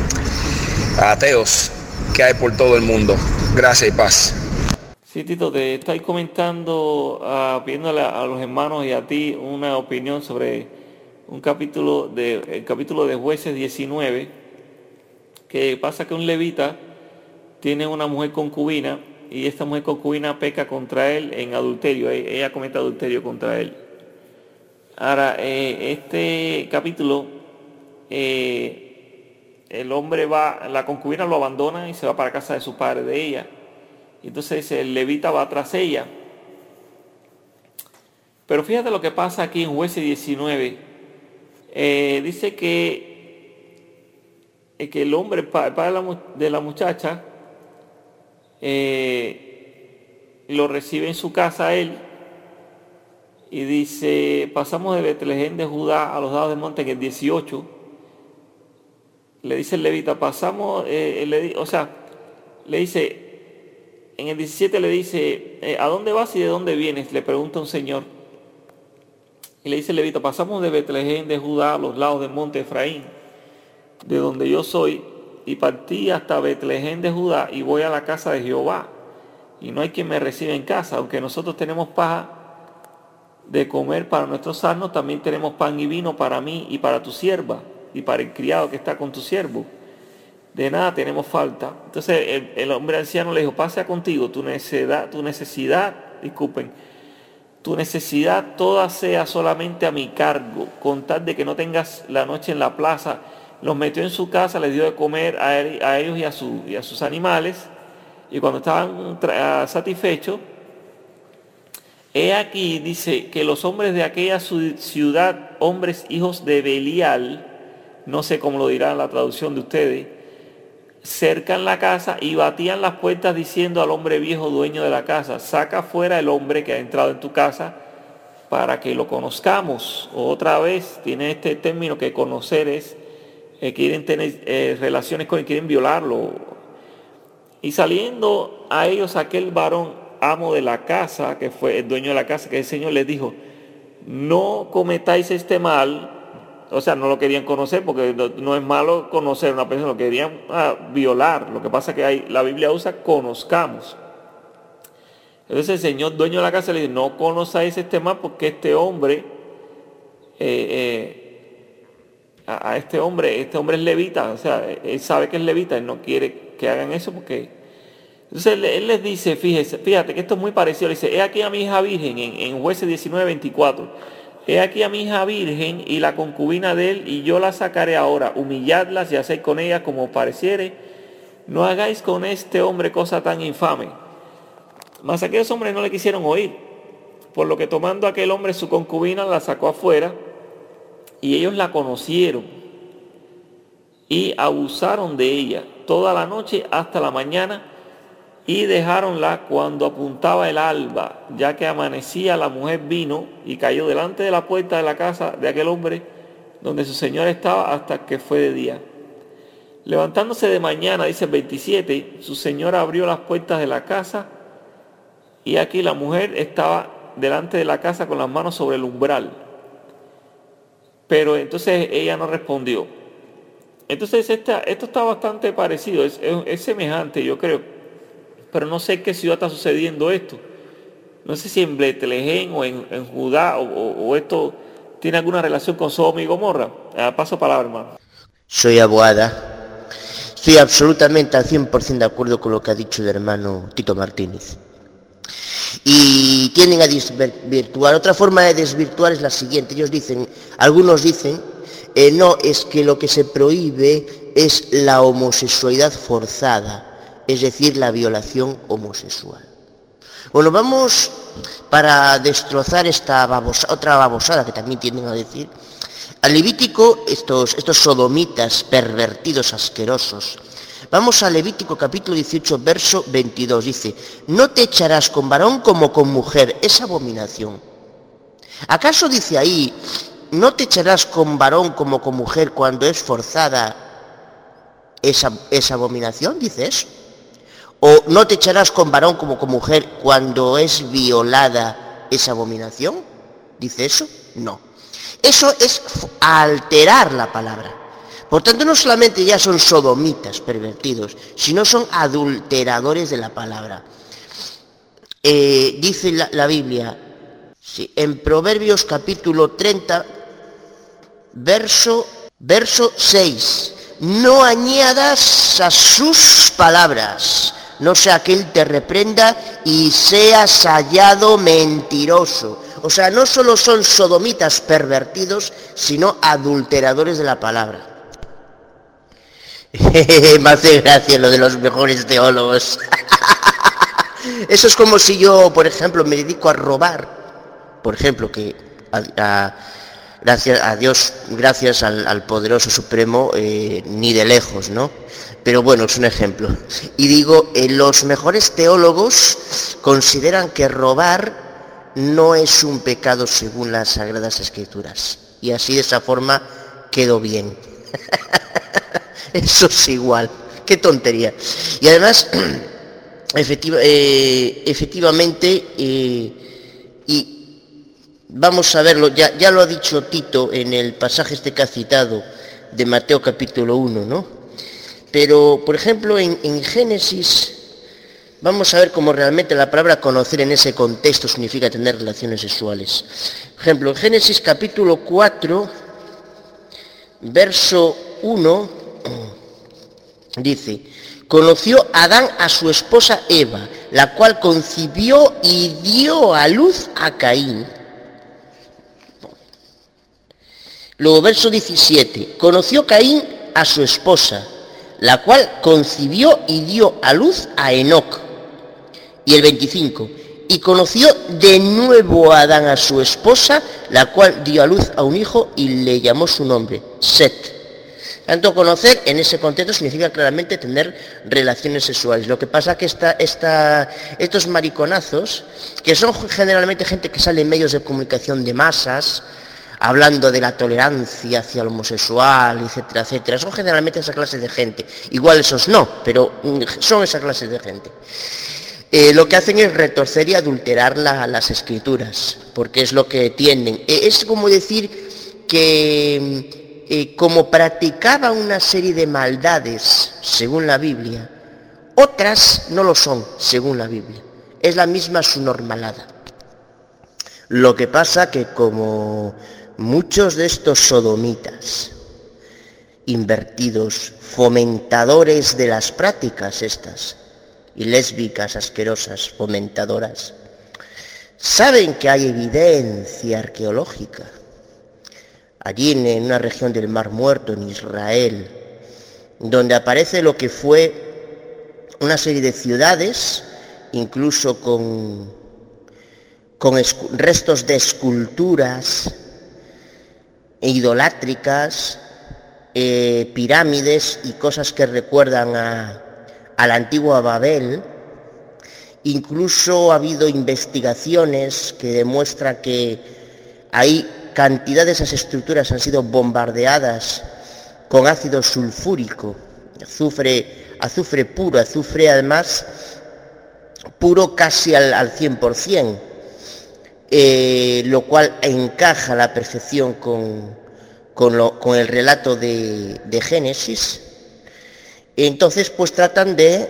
ateos que hay por todo el mundo. Gracias y paz. Sí, Tito, te estoy comentando, uh, pidiéndole a los hermanos y a ti una opinión sobre un capítulo de, el capítulo de Jueces diecinueve, que pasa que un levita tiene una mujer concubina y esta mujer concubina peca contra él en adulterio, ella comete adulterio contra él. Ahora, eh, este capítulo, eh, el hombre va, la concubina lo abandona y se va para casa de su padre, de ella. Entonces el levita va tras ella. Pero fíjate lo que pasa aquí en Jueces diecinueve. Eh, dice que, eh, que el hombre, el padre de la, de la muchacha, eh, lo recibe en su casa a él, y dice, pasamos de Betlehem de Judá a los lados del monte, en el dieciocho, le dice el levita, pasamos, eh, le, o sea, le dice, en el diecisiete le dice, eh, ¿a dónde vas y de dónde vienes? Le pregunta un señor. Y le dice el levita, pasamos de Betlehem de Judá a los lados del monte Efraín, de donde yo soy, y partí hasta Betlehem de Judá y voy a la casa de Jehová. Y no hay quien me reciba en casa, aunque nosotros tenemos paja de comer para nuestros asnos, también tenemos pan y vino para mí y para tu sierva, y para el criado que está con tu siervo. De nada tenemos falta. Entonces el, el hombre anciano le dijo, pasa contigo, tu necesidad, tu necesidad, disculpen, tu necesidad toda sea solamente a mi cargo, con tal de que no tengas la noche en la plaza. Los metió en su casa, les dio de comer a, él, a ellos y a, su, y a sus animales, y cuando estaban satisfechos, he aquí, dice, que los hombres de aquella ciudad, hombres hijos de Belial, no sé cómo lo dirá la traducción de ustedes, cercan la casa y batían las puertas diciendo al hombre viejo dueño de la casa, saca fuera el hombre que ha entrado en tu casa para que lo conozcamos. Otra vez tiene este término que conocer es, eh, quieren tener eh, relaciones con él, quieren violarlo. Y saliendo a ellos aquel varón amo de la casa, que fue el dueño de la casa, que el Señor les dijo, no cometáis este mal, O sea, no lo querían conocer porque no, no es malo conocer a una persona, lo querían ah, violar. Lo que pasa es que hay, la Biblia usa conozcamos. Entonces el señor dueño de la casa le dice, no conozcáis este mal porque este hombre, eh, eh, a, a este hombre, este hombre es levita, o sea, él sabe que es levita, él no quiere que hagan eso porque... Entonces él, él les dice, fíjese, fíjate que esto es muy parecido, le dice, he aquí a mi hija virgen, en, en Jueces diecinueve veinticuatro, he aquí a mi hija virgen y la concubina de él, y yo la sacaré ahora, humilladlas y haced con ella como pareciere, no hagáis con este hombre cosa tan infame. Mas aquellos hombres no le quisieron oír, por lo que tomando aquel hombre su concubina la sacó afuera, y ellos la conocieron, y abusaron de ella toda la noche hasta la mañana, y dejáronla cuando apuntaba el alba, ya que amanecía la mujer vino y cayó delante de la puerta de la casa de aquel hombre, donde su señor estaba hasta que fue de día. Levantándose de mañana, dice el veintisiete, su señora abrió las puertas de la casa, y aquí la mujer estaba delante de la casa con las manos sobre el umbral. Pero entonces ella no respondió. Entonces esta, esto está bastante parecido, es, es, es semejante, yo creo. Pero no sé en qué ciudad está sucediendo esto. No sé si en Betlehem o en, en Judá o, o, o esto tiene alguna relación con Sodoma y Gomorra. Eh, paso palabra, hermano. Soy Aboada. Estoy absolutamente al cien por ciento de acuerdo con lo que ha dicho el hermano Tito Martínez. Y tienden a desvirtuar. Otra forma de desvirtuar es la siguiente. Ellos dicen, algunos dicen, eh, no, es que lo que se prohíbe es la homosexualidad forzada, es decir, la violación homosexual. Bueno, vamos, para destrozar esta babosa, otra babosada que también tienden a decir, al Levítico, estos, estos sodomitas pervertidos, asquerosos. Vamos a Levítico capítulo dieciocho, verso veintidós, dice, no te echarás con varón como con mujer, es abominación. ¿Acaso dice ahí, no te echarás con varón como con mujer cuando es forzada esa, esa abominación? ¿Dice eso? ¿O no te echarás con varón como con mujer cuando es violada esa abominación? ¿Dice eso? No. Eso es alterar la palabra. Por tanto, no solamente ya son sodomitas pervertidos, sino son adulteradores de la palabra. Eh, dice la, la Biblia, sí, en Proverbios capítulo treinta, verso, verso seis, no añadas a sus palabras, no sea que él te reprenda y seas hallado mentiroso. O sea, no solo son sodomitas pervertidos, sino adulteradores de la palabra. Me hace gracia lo de los mejores teólogos. Eso es como si yo, por ejemplo, me dedico a robar. Por ejemplo, que a, a, gracias a Dios, gracias al, al poderoso supremo, eh, ni de lejos, ¿no? Pero bueno, es un ejemplo. Y digo, eh, los mejores teólogos consideran que robar no es un pecado según las Sagradas Escrituras. Y así de esa forma quedó bien. Eso es igual, qué tontería. Y además, efectiva, eh, efectivamente, eh, y vamos a verlo, ya, ya lo ha dicho Tito en el pasaje este que ha citado de Mateo capítulo uno, ¿no? Pero, por ejemplo, en, en Génesis, vamos a ver cómo realmente la palabra conocer en ese contexto significa tener relaciones sexuales. Por ejemplo, en Génesis capítulo cuatro, verso uno, dice, conoció Adán a su esposa Eva, la cual concibió y dio a luz a Caín. Luego, verso diecisiete, conoció Caín a su esposa, la cual concibió y dio a luz a Enoc. Y el veinticinco, y conoció de nuevo a Adán a su esposa, la cual dio a luz a un hijo y le llamó su nombre, Set. Tanto conocer en ese contexto significa claramente tener relaciones sexuales. Lo que pasa es que esta, esta, estos mariconazos, que son generalmente gente que sale en medios de comunicación de masas, hablando de la tolerancia hacia el homosexual, etcétera, etcétera, son generalmente esa clase de gente. Igual esos no, pero son esa clase de gente. Eh, lo que hacen es retorcer y adulterar la, las escrituras, porque es lo que tienden. Eh, es como decir que eh, como practicaba una serie de maldades, según la Biblia, otras no lo son, según la Biblia. Es la misma su normalada. Lo que pasa que como muchos de estos sodomitas, invertidos, fomentadores de las prácticas estas, y lésbicas asquerosas, fomentadoras, saben que hay evidencia arqueológica. Allí en una región del Mar Muerto, en Israel, donde aparece lo que fue una serie de ciudades, incluso con, con restos de esculturas idolátricas, eh, pirámides y cosas que recuerdan a, a la antigua Babel. Incluso ha habido investigaciones que demuestran que hay cantidad de esas estructuras han sido bombardeadas con ácido sulfúrico, azufre, azufre puro, azufre además puro casi al, al cien por ciento, eh, lo cual encaja a la perfección con, con, lo, con el relato de, de Génesis. Entonces pues tratan de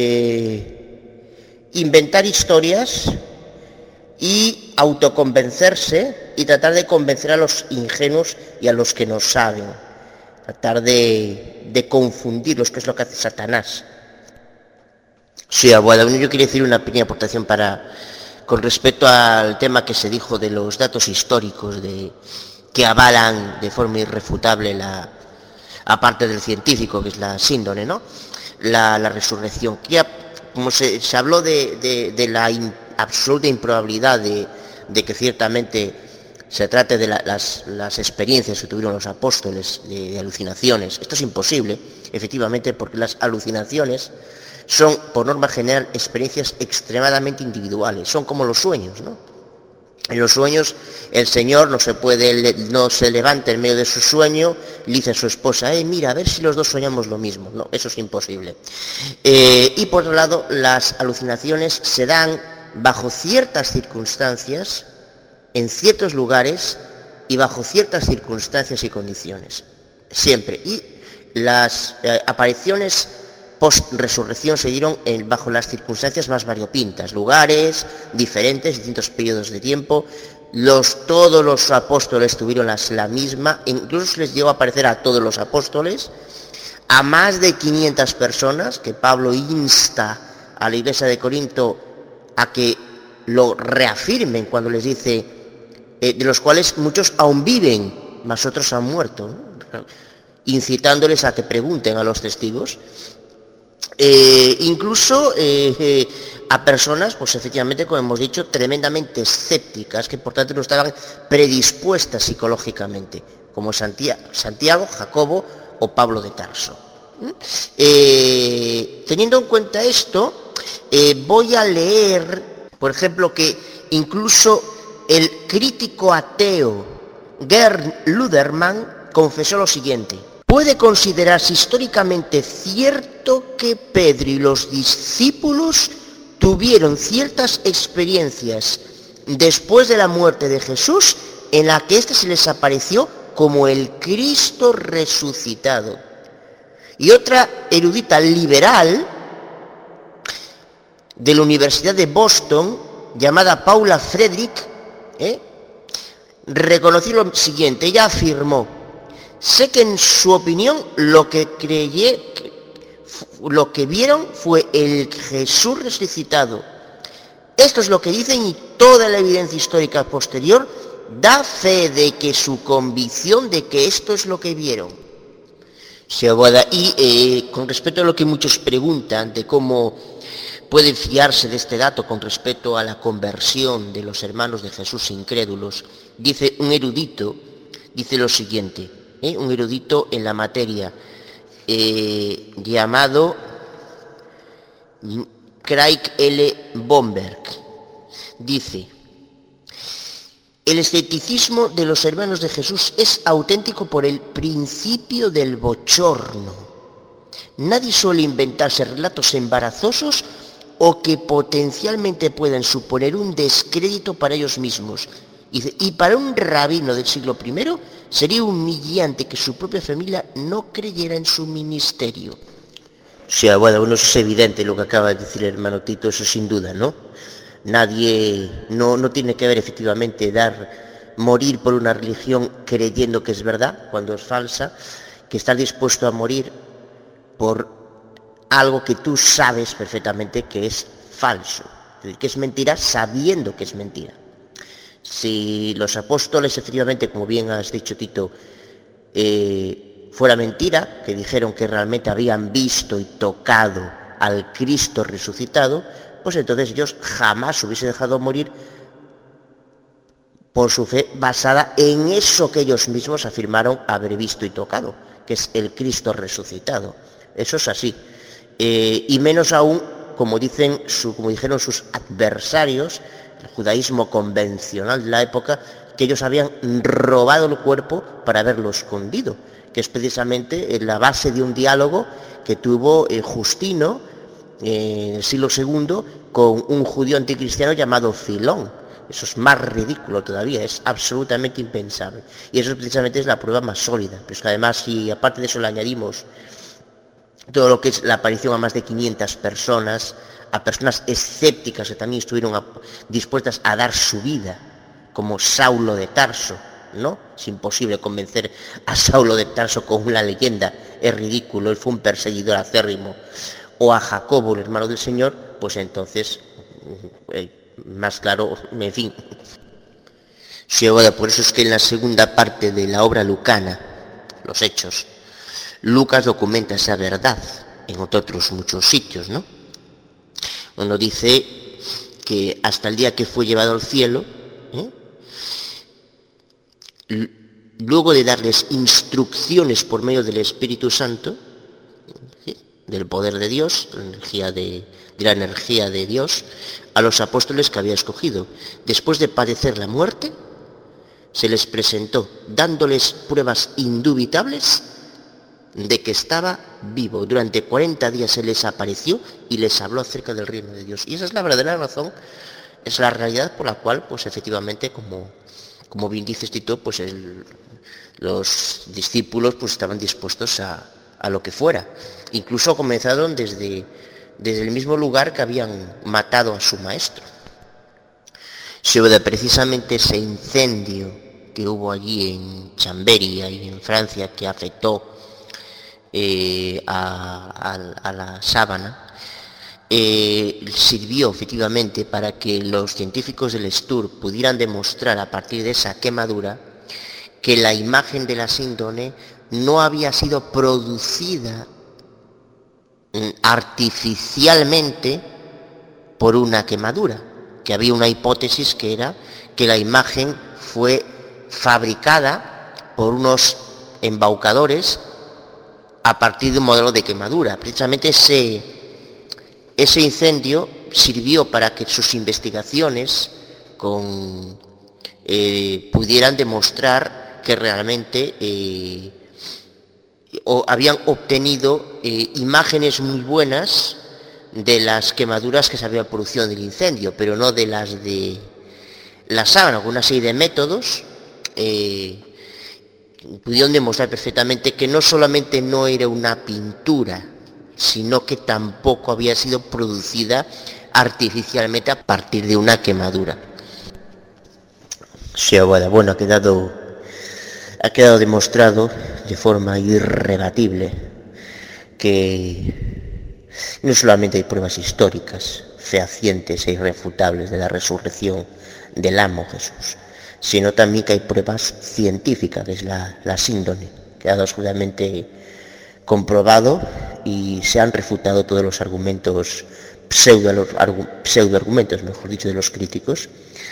eh, inventar historias y autoconvencerse y tratar de convencer a los ingenuos y a los que no saben, tratar de, de confundirlos, que es lo que hace Satanás. Sí, abuela, yo quería decir una pequeña aportación para, con respecto al tema que se dijo de los datos históricos de, que avalan de forma irrefutable la, aparte del científico, que es la síndrome, ¿no? La, la resurrección. Ya, como se, se habló de, de, de la in, absoluta improbabilidad de, de que ciertamente se trate de la, las, las experiencias que tuvieron los apóstoles de, de alucinaciones. Esto es imposible, efectivamente, porque las alucinaciones son, por norma general, experiencias extremadamente individuales. Son como los sueños, ¿no? En los sueños el Señor no se puede, no se levanta en medio de su sueño y le dice a su esposa, eh, mira, a ver si los dos soñamos lo mismo. No, eso es imposible. Eh, y por otro lado, las alucinaciones se dan bajo ciertas circunstancias, en ciertos lugares y bajo ciertas circunstancias y condiciones. Siempre. Y las eh, apariciones post-resurrección se dieron en, bajo las circunstancias más variopintas, lugares diferentes, distintos periodos de tiempo. Los, todos los apóstoles tuvieron las, la misma, incluso les llegó a aparecer a todos los apóstoles, a más de quinientas personas, que Pablo insta a la iglesia de Corinto a que lo reafirmen cuando les dice, eh, de los cuales muchos aún viven, mas otros han muerto, ¿no? Incitándoles a que pregunten a los testigos. Eh, incluso eh, eh, a personas, pues efectivamente, como hemos dicho, tremendamente escépticas, que por tanto no estaban predispuestas psicológicamente, como Santiago, Santiago Jacobo o Pablo de Tarso. Eh, teniendo en cuenta esto, eh, voy a leer, por ejemplo, que incluso el crítico ateo Gerd Ludermann confesó lo siguiente: puede considerarse históricamente cierto que Pedro y los discípulos tuvieron ciertas experiencias después de la muerte de Jesús en la que éste se les apareció como el Cristo resucitado. Y otra erudita liberal de la Universidad de Boston, llamada Paula Frederick, ¿eh? reconoció lo siguiente. Ella afirmó: sé que en su opinión lo que creyé, lo que vieron fue el Jesús resucitado. Esto es lo que dicen, y toda la evidencia histórica posterior da fe de que su convicción de que esto es lo que vieron. Y eh, con respecto a lo que muchos preguntan de cómo pueden fiarse de este dato con respecto a la conversión de los hermanos de Jesús incrédulos, dice un erudito, dice lo siguiente, ¿eh? un erudito en la materia, eh, llamado Craig L. Bomberg, dice: el escepticismo de los hermanos de Jesús es auténtico por el principio del bochorno. Nadie suele inventarse relatos embarazosos o que potencialmente puedan suponer un descrédito para ellos mismos, Y, dice, y para un rabino del siglo primero sería humillante que su propia familia no creyera en su ministerio. O sea, bueno, bueno, eso es evidente lo que acaba de decir el hermano Tito, eso sin duda, ¿no? Nadie, no, no tiene que ver efectivamente dar, morir por una religión creyendo que es verdad, cuando es falsa, que estar dispuesto a morir por algo que tú sabes perfectamente que es falso, es decir, que es mentira sabiendo que es mentira. Si los apóstoles efectivamente, como bien has dicho Tito, eh, fuera mentira, que dijeron que realmente habían visto y tocado al Cristo resucitado, pues entonces ellos jamás hubiesen dejado morir por su fe basada en eso que ellos mismos afirmaron haber visto y tocado, que es el Cristo resucitado. Eso es así. Eh, y menos aún, como, dicen su, como dijeron sus adversarios, el judaísmo convencional de la época, que ellos habían robado el cuerpo para haberlo escondido, que es precisamente la base de un diálogo que tuvo eh, Justino en el siglo segundo con un judío anticristiano llamado Filón. Eso es más ridículo todavía, es absolutamente impensable. Y eso precisamente es la prueba más sólida. Pero es que además, si aparte de eso le añadimos todo lo que es la aparición a más de quinientas personas, a personas escépticas que también estuvieron a, dispuestas a dar su vida, como Saulo de Tarso, ¿no? Es imposible convencer a Saulo de Tarso con una leyenda, es ridículo, él fue un perseguidor acérrimo. O a Jacobo, el hermano del Señor, pues entonces, eh, más claro, en fin. Sí, bueno, por eso es que en la segunda parte de la obra lucana, los Hechos, Lucas documenta esa verdad en otros muchos sitios, ¿no? Cuando dice que hasta el día que fue llevado al cielo, ¿eh? luego de darles instrucciones por medio del Espíritu Santo, ¿sí? del poder de Dios, la energía de, de la energía de Dios, a los apóstoles que había escogido. Después de padecer la muerte, se les presentó, dándoles pruebas indubitables de que estaba vivo. Durante cuarenta días se les apareció y les habló acerca del reino de Dios. Y esa es la verdadera razón, es la realidad por la cual, pues efectivamente, como, como bien dices Tito, pues el, los discípulos pues estaban dispuestos a, a lo que fuera. Incluso comenzaron desde, desde el mismo lugar que habían matado a su maestro. Sobre precisamente ese incendio que hubo allí en Chambéry, ahí en Francia, que afectó eh, a, a, a la sábana, eh, sirvió efectivamente para que los científicos del Stur pudieran demostrar a partir de esa quemadura que la imagen de la síndone no había sido producida artificialmente por una quemadura, que había una hipótesis que era que la imagen fue fabricada por unos embaucadores a partir de un modelo de quemadura. Precisamente ese, ese incendio sirvió para que sus investigaciones con, eh, pudieran demostrar que realmente eh, o habían obtenido eh, imágenes muy buenas de las quemaduras que se habían producido en el incendio, pero no de las de la sábana. Con una serie de métodos eh, pudieron demostrar perfectamente que no solamente no era una pintura, sino que tampoco había sido producida artificialmente a partir de una quemadura. Sí, bueno, bueno, ha quedado, ha quedado demostrado de forma irrebatible que no solamente hay pruebas históricas, fehacientes e irrefutables de la resurrección del amo Jesús, sino también que hay pruebas científicas, que es la, la síndone, que ha quedado absolutamente comprobado y se han refutado todos los argumentos, pseudo, pseudo argumentos, mejor dicho, de los críticos.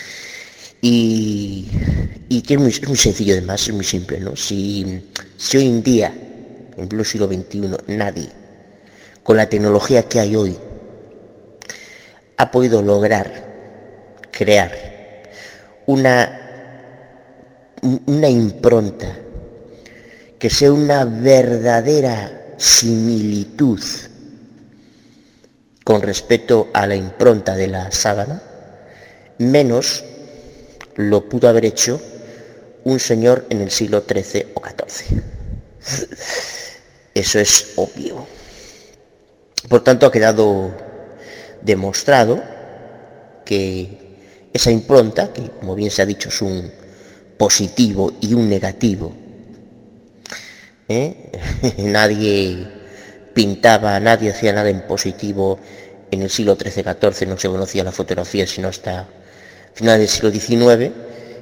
Y, y que es muy, es muy sencillo además, es muy simple, ¿no? Si, si hoy en día, en pleno siglo veintiuno, nadie, con la tecnología que hay hoy, ha podido lograr crear una, una impronta que sea una verdadera similitud con respecto a la impronta de la sábana, menos lo pudo haber hecho un señor en el siglo trece o catorce. Eso es obvio. Por tanto, ha quedado demostrado que esa impronta, que como bien se ha dicho es un positivo y un negativo, ¿eh? nadie pintaba, nadie hacía nada en positivo en el siglo trece catorce, no se conocía la fotografía sino hasta finales del siglo diecinueve,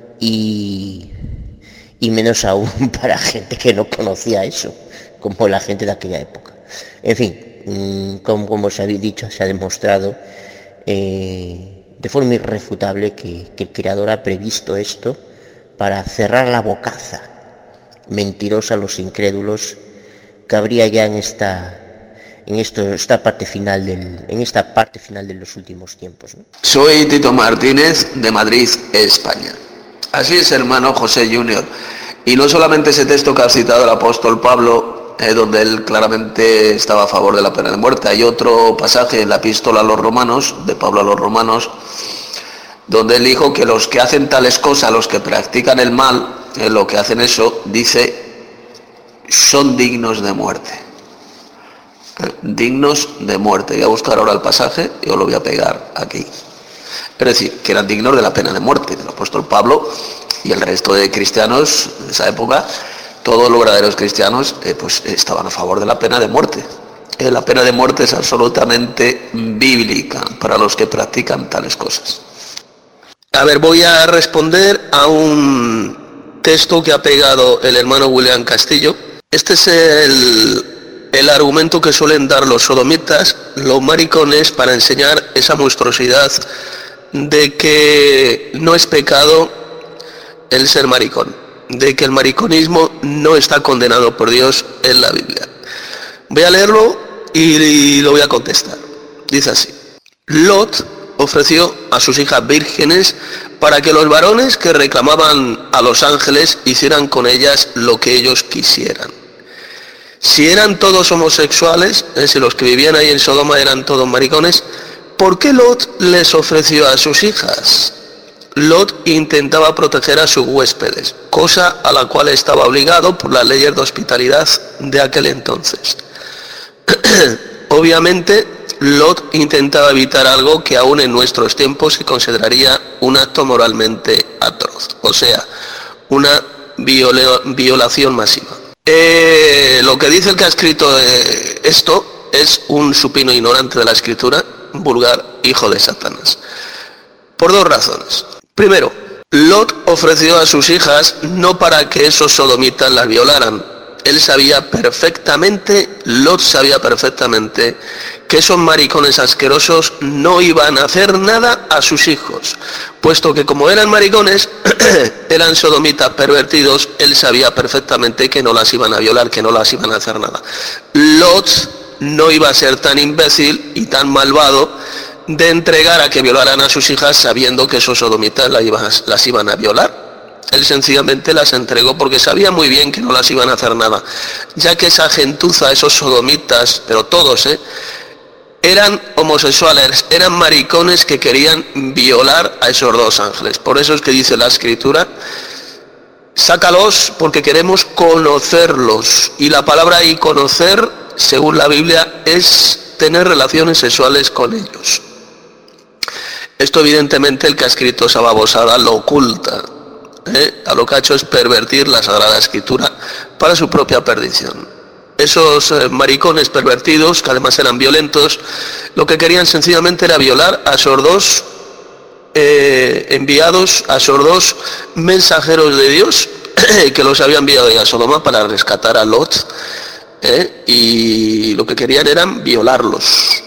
y, y menos aún para gente que no conocía eso, como la gente de aquella época. En fin, como, como se ha dicho, se ha demostrado eh, de forma irrefutable que, que el creador ha previsto esto para cerrar la bocaza mentirosa a los incrédulos que habría ya en esta en esto esta parte final del en esta parte final de los últimos tiempos, ¿no? Soy Tito Martínez de Madrid, España. Así es, hermano José Junior. Y no solamente ese texto que ha citado el apóstol Pablo, eh, donde él claramente estaba a favor de la pena de muerte. Hay otro pasaje en la epístola a los romanos, de Pablo a los romanos, donde él dijo que los que hacen tales cosas, los que practican el mal, eh, lo que hacen eso, dice, son dignos de muerte. Eh, dignos de muerte. Voy a buscar ahora el pasaje y os lo voy a pegar aquí. Es decir, que eran dignos de la pena de muerte. El apóstol Pablo y el resto de cristianos de esa época, todos los verdaderos cristianos, eh, pues estaban a favor de la pena de muerte. Eh, la pena de muerte es absolutamente bíblica para los que practican tales cosas. A ver, voy a responder a un texto que ha pegado el hermano William Castillo. Este es el, el argumento que suelen dar los sodomitas, los maricones, para enseñar esa monstruosidad de que no es pecado el ser maricón, de que el mariconismo no está condenado por Dios en la Biblia. Voy a leerlo y, y lo voy a contestar. Dice así: Lot ofreció a sus hijas vírgenes para que los varones que reclamaban a los ángeles hicieran con ellas lo que ellos quisieran. Si eran todos homosexuales, es decir, los que vivían ahí en Sodoma eran todos maricones, ¿por qué Lot les ofreció a sus hijas? Lot intentaba proteger a sus huéspedes, cosa a la cual estaba obligado por las leyes de hospitalidad de aquel entonces. Obviamente, Lot intentaba evitar algo que aún en nuestros tiempos se consideraría un acto moralmente atroz, o sea, una viola, violación masiva. Eh, lo que dice el que ha escrito eh, esto es un supino ignorante de la escritura, vulgar hijo de Satanás, por dos razones. Primero, Lot ofreció a sus hijas no para que esos sodomitas las violaran. Él sabía perfectamente, Lot sabía perfectamente que esos maricones asquerosos no iban a hacer nada a sus hijos, puesto que como eran maricones, eran sodomitas pervertidos, él sabía perfectamente que no las iban a violar, que no las iban a hacer nada. Lot no iba a ser tan imbécil y tan malvado de entregar a que violaran a sus hijas sabiendo que esos sodomitas las iban, las iban a violar. Él sencillamente las entregó porque sabía muy bien que no las iban a hacer nada, ya que esa gentuza, esos sodomitas, pero todos, ¿eh? eran homosexuales, eran maricones que querían violar a esos dos ángeles. Por eso es que dice la escritura, sácalos porque queremos conocerlos. Y la palabra ahí conocer, según la Biblia, es tener relaciones sexuales con ellos. Esto evidentemente el que ha escrito esa babosada lo oculta. ¿eh? A lo que ha hecho es pervertir la Sagrada Escritura para su propia perdición. Esos eh, maricones pervertidos, que además eran violentos, lo que querían sencillamente era violar a esos dos eh, enviados, a esos dos mensajeros de Dios que los había enviado a Sodoma para rescatar a Lot, ¿eh? y lo que querían eran violarlos.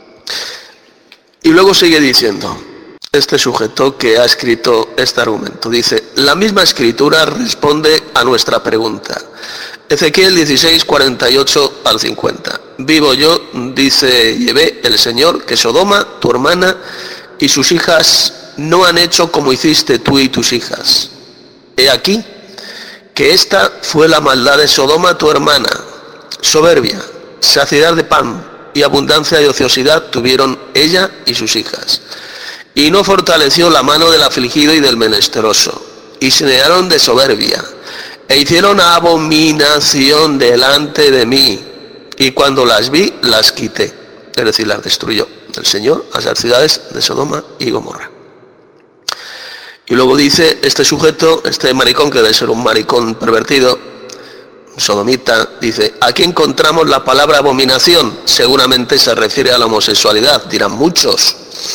Y luego sigue diciendo este sujeto que ha escrito este argumento, dice, la misma escritura responde a nuestra pregunta. Ezequiel dieciséis, cuarenta y ocho al cincuenta. Vivo yo, dice Yahvé el Señor, que Sodoma, tu hermana, y sus hijas no han hecho como hiciste tú y tus hijas. He aquí que esta fue la maldad de Sodoma, tu hermana. Soberbia, saciedad de pan y abundancia de ociosidad tuvieron ella y sus hijas. y no fortaleció la mano del afligido y del menesteroso, y se llenaron de soberbia, e hicieron abominación delante de mí, y cuando las vi, las quité, es decir, las destruyó el Señor a las ciudades de Sodoma y Gomorra. Y luego dice este sujeto, este maricón, que debe ser un maricón pervertido, sodomita, dice, aquí encontramos la palabra abominación, seguramente se refiere a la homosexualidad, dirán muchos,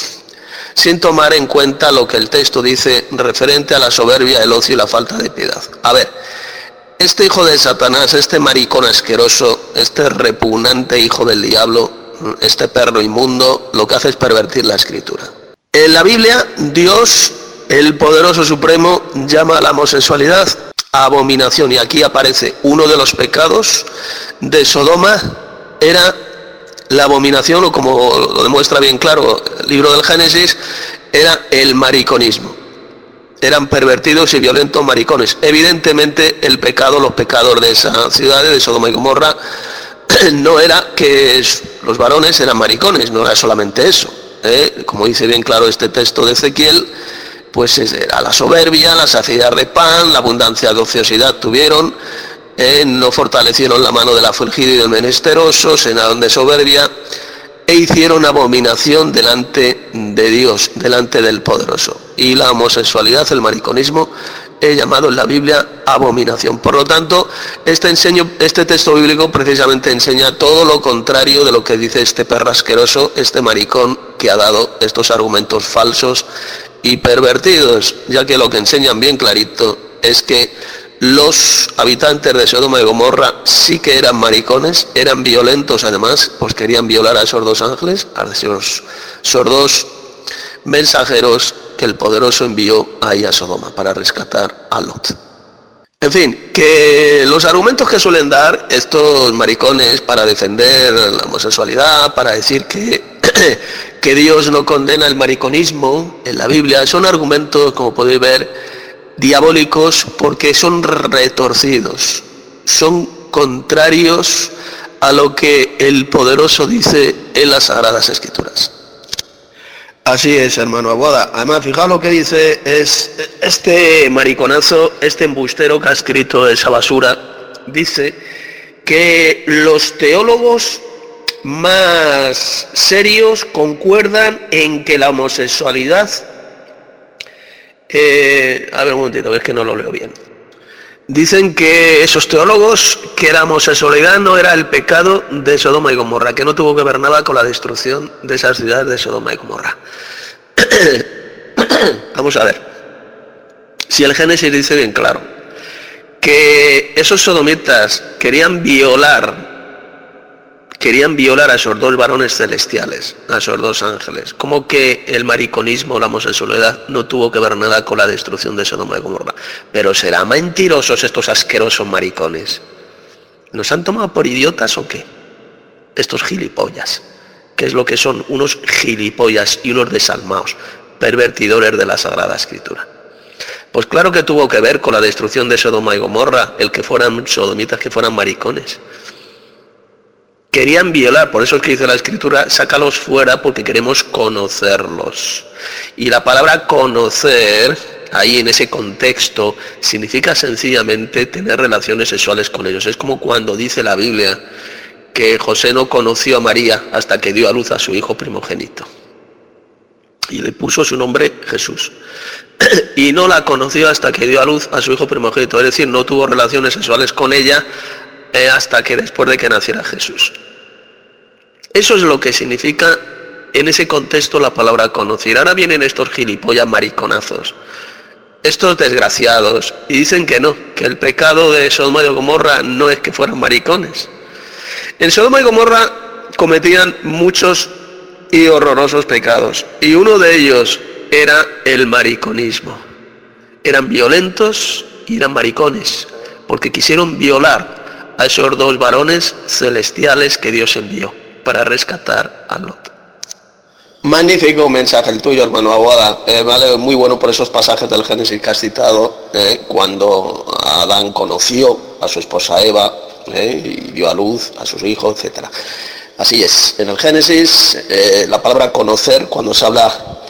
sin tomar en cuenta lo que el texto dice referente a la soberbia, el ocio y la falta de piedad. A ver, este hijo de Satanás, este maricón asqueroso, este repugnante hijo del diablo, este perro inmundo, lo que hace es pervertir la escritura. En la Biblia, Dios, el poderoso supremo, llama a la homosexualidad abominación, y aquí aparece uno de los pecados de Sodoma, era la abominación, o como lo demuestra bien claro el libro del Génesis, era el mariconismo. Eran pervertidos y violentos maricones. Evidentemente el pecado, los pecados de esa ciudad, de Sodoma y Gomorra, no era que los varones eran maricones, no era solamente eso, ¿eh? Como dice bien claro este texto de Ezequiel, pues era la soberbia, la saciedad de pan, la abundancia de ociosidad tuvieron, eh, no fortalecieron la mano del afligido y del menesteroso, se llenaron de soberbia e hicieron abominación delante de Dios, delante del poderoso. Y la homosexualidad, el mariconismo, he llamado en la Biblia abominación. Por lo tanto, este, enseño, este texto bíblico precisamente enseña todo lo contrario de lo que dice este perro asqueroso, este maricón que ha dado estos argumentos falsos y pervertidos, ya que lo que enseñan bien clarito es que los habitantes de Sodoma y Gomorra sí que eran maricones, eran violentos además, pues querían violar a esos dos ángeles, a esos, esos dos mensajeros que el poderoso envió ahí a Sodoma para rescatar a Lot. En fin, que los argumentos que suelen dar estos maricones para defender la homosexualidad, para decir que, que Dios no condena el mariconismo en la Biblia, son argumentos, como podéis ver, diabólicos, porque son retorcidos, son contrarios a lo que el poderoso dice en las Sagradas Escrituras. Así es, hermano Aguada. Además, fijaos lo que dice es este mariconazo, este embustero que ha escrito esa basura, dice que los teólogos más serios concuerdan en que la homosexualidad, eh, a ver un momentito, es que no lo leo bien. Dicen que esos teólogos, que la homosexualidad no era el pecado de Sodoma y Gomorra, que no tuvo que ver nada con la destrucción de esas ciudades de Sodoma y Gomorra. Vamos a ver. Si el Génesis dice bien claro que esos sodomitas querían violar, querían violar a esos dos varones celestiales, a esos dos ángeles, como que el mariconismo, la homosexualidad, no tuvo que ver nada con la destrucción de Sodoma y Gomorra. Pero serán mentirosos estos asquerosos maricones. ¿Nos han tomado por idiotas o qué? Estos gilipollas, que es lo que son, unos gilipollas y unos desalmados, pervertidores de la Sagrada Escritura. Pues claro que tuvo que ver con la destrucción de Sodoma y Gomorra, el que fueran sodomitas, que fueran maricones. Querían violar, por eso es que dice la Escritura, sácalos fuera porque queremos conocerlos. Y la palabra conocer, ahí en ese contexto, significa sencillamente tener relaciones sexuales con ellos. Es como cuando dice la Biblia que José no conoció a María hasta que dio a luz a su hijo primogénito. Y le puso su nombre Jesús. Y no la conoció hasta que dio a luz a su hijo primogénito. Es decir, no tuvo relaciones sexuales con ella eh, hasta que después de que naciera Jesús. Eso es lo que significa en ese contexto la palabra conocer. Ahora vienen estos gilipollas mariconazos, estos desgraciados, y dicen que no, que el pecado de Sodoma y Gomorra no es que fueran maricones. En Sodoma y Gomorra cometían muchos y horrorosos pecados, y uno de ellos era el mariconismo. Eran violentos y eran maricones, porque quisieron violar a esos dos varones celestiales que Dios envió para rescatar a Lot. Magnífico mensaje el tuyo, hermano Aguada. Eh, vale, muy bueno por esos pasajes del Génesis que has citado, eh, cuando Adán conoció a su esposa Eva, eh, y dio a luz a sus hijos, etcétera. Así es, en el Génesis, eh, la palabra conocer, cuando se habla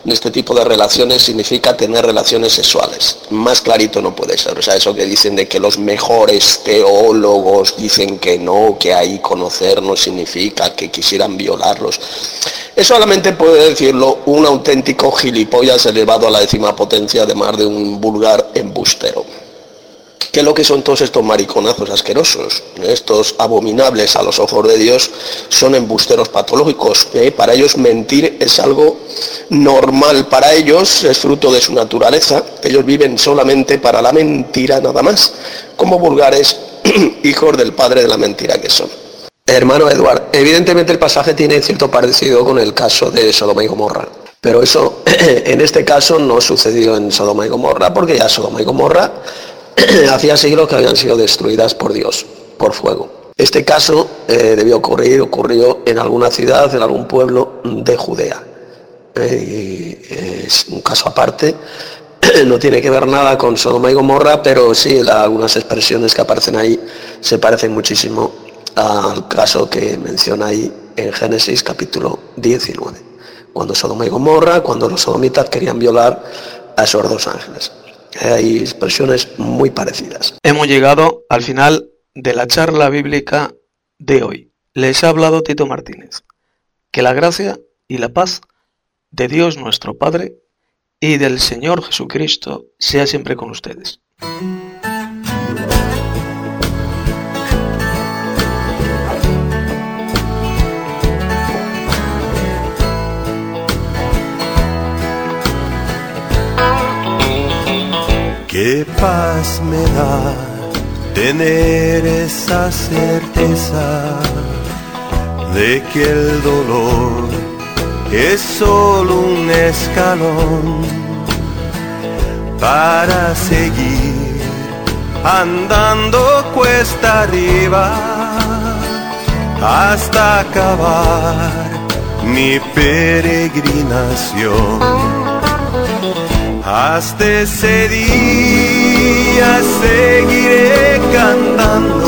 en este tipo de relaciones significa tener relaciones sexuales. Más clarito no puede ser. O sea, eso que dicen de que los mejores teólogos dicen que no, que ahí conocer no significa que quisieran violarlos. Eso solamente puede decirlo un auténtico gilipollas elevado a la décima potencia, además de un vulgar embustero. ¿Qué es lo que son todos estos mariconazos asquerosos? Estos abominables a los ojos de Dios son embusteros patológicos. ¿eh? Para ellos mentir es algo normal, para ellos es fruto de su naturaleza. Ellos viven solamente para la mentira nada más, como vulgares hijos del padre de la mentira que son. Hermano Eduard, evidentemente el pasaje tiene cierto parecido con el caso de Sodoma y Gomorra. Pero eso en este caso no sucedió en Sodoma y Gomorra, porque ya Sodoma y Gomorra hacía siglos que habían sido destruidas por Dios, por fuego. Este caso eh, debió ocurrir, ocurrió en alguna ciudad, en algún pueblo de Judea. Eh, es un caso aparte, no tiene que ver nada con Sodoma y Gomorra, pero sí, la, algunas expresiones que aparecen ahí se parecen muchísimo al caso que menciona ahí en Génesis capítulo diecinueve, cuando Sodoma y Gomorra, cuando los sodomitas querían violar a esos dos ángeles. Hay expresiones muy parecidas. Hemos llegado al final de la charla bíblica de hoy. Les ha hablado Tito Martínez. Que la gracia y la paz de Dios nuestro Padre y del Señor Jesucristo sea siempre con ustedes. Qué paz me da tener esa certeza de que el dolor es solo un escalón para seguir andando cuesta arriba hasta acabar mi peregrinación. Hasta ese día seguiré cantando,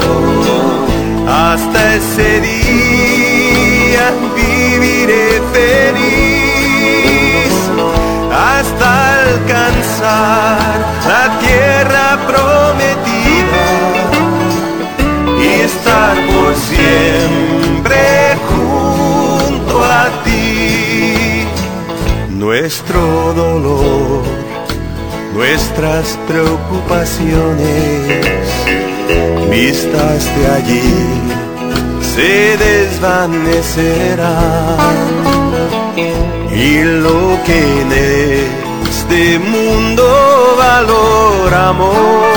hasta ese día viviré feliz, hasta alcanzar la tierra prometida y estar por siempre junto a ti. Nuestro dolor, nuestras preocupaciones, vistas de allí, se desvanecerán. Y lo que en este mundo valoramos,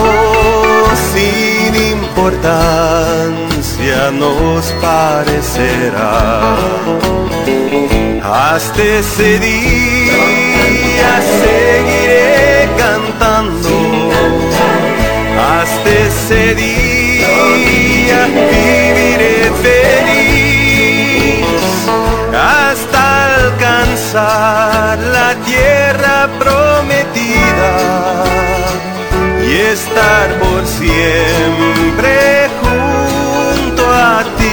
sin importancia nos parecerá. Hasta ese día seguiré cantando, hasta ese día viviré feliz, hasta alcanzar la tierra prometida y estar por siempre junto a ti.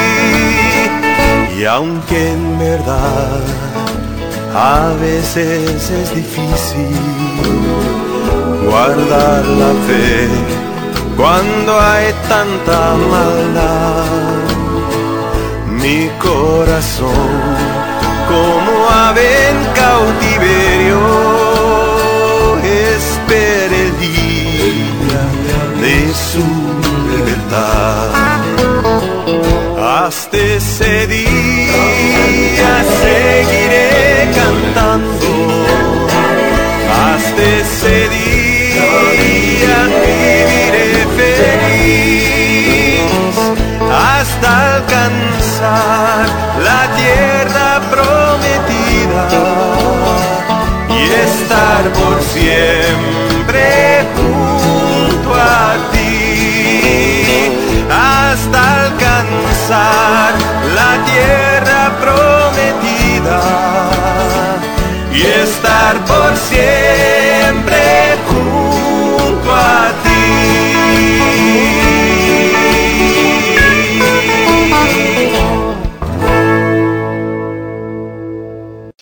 Y aunque en verdad a veces es difícil guardar la fe cuando hay tanta maldad, mi corazón como ave en cautiverio espera el día de su libertad. Hasta ese día seguiré cantando, hasta ese día viviré feliz, hasta alcanzar la tierra prometida y estar por siempre junto a ti. Hasta alcanzar la tierra prometida y estar por siempre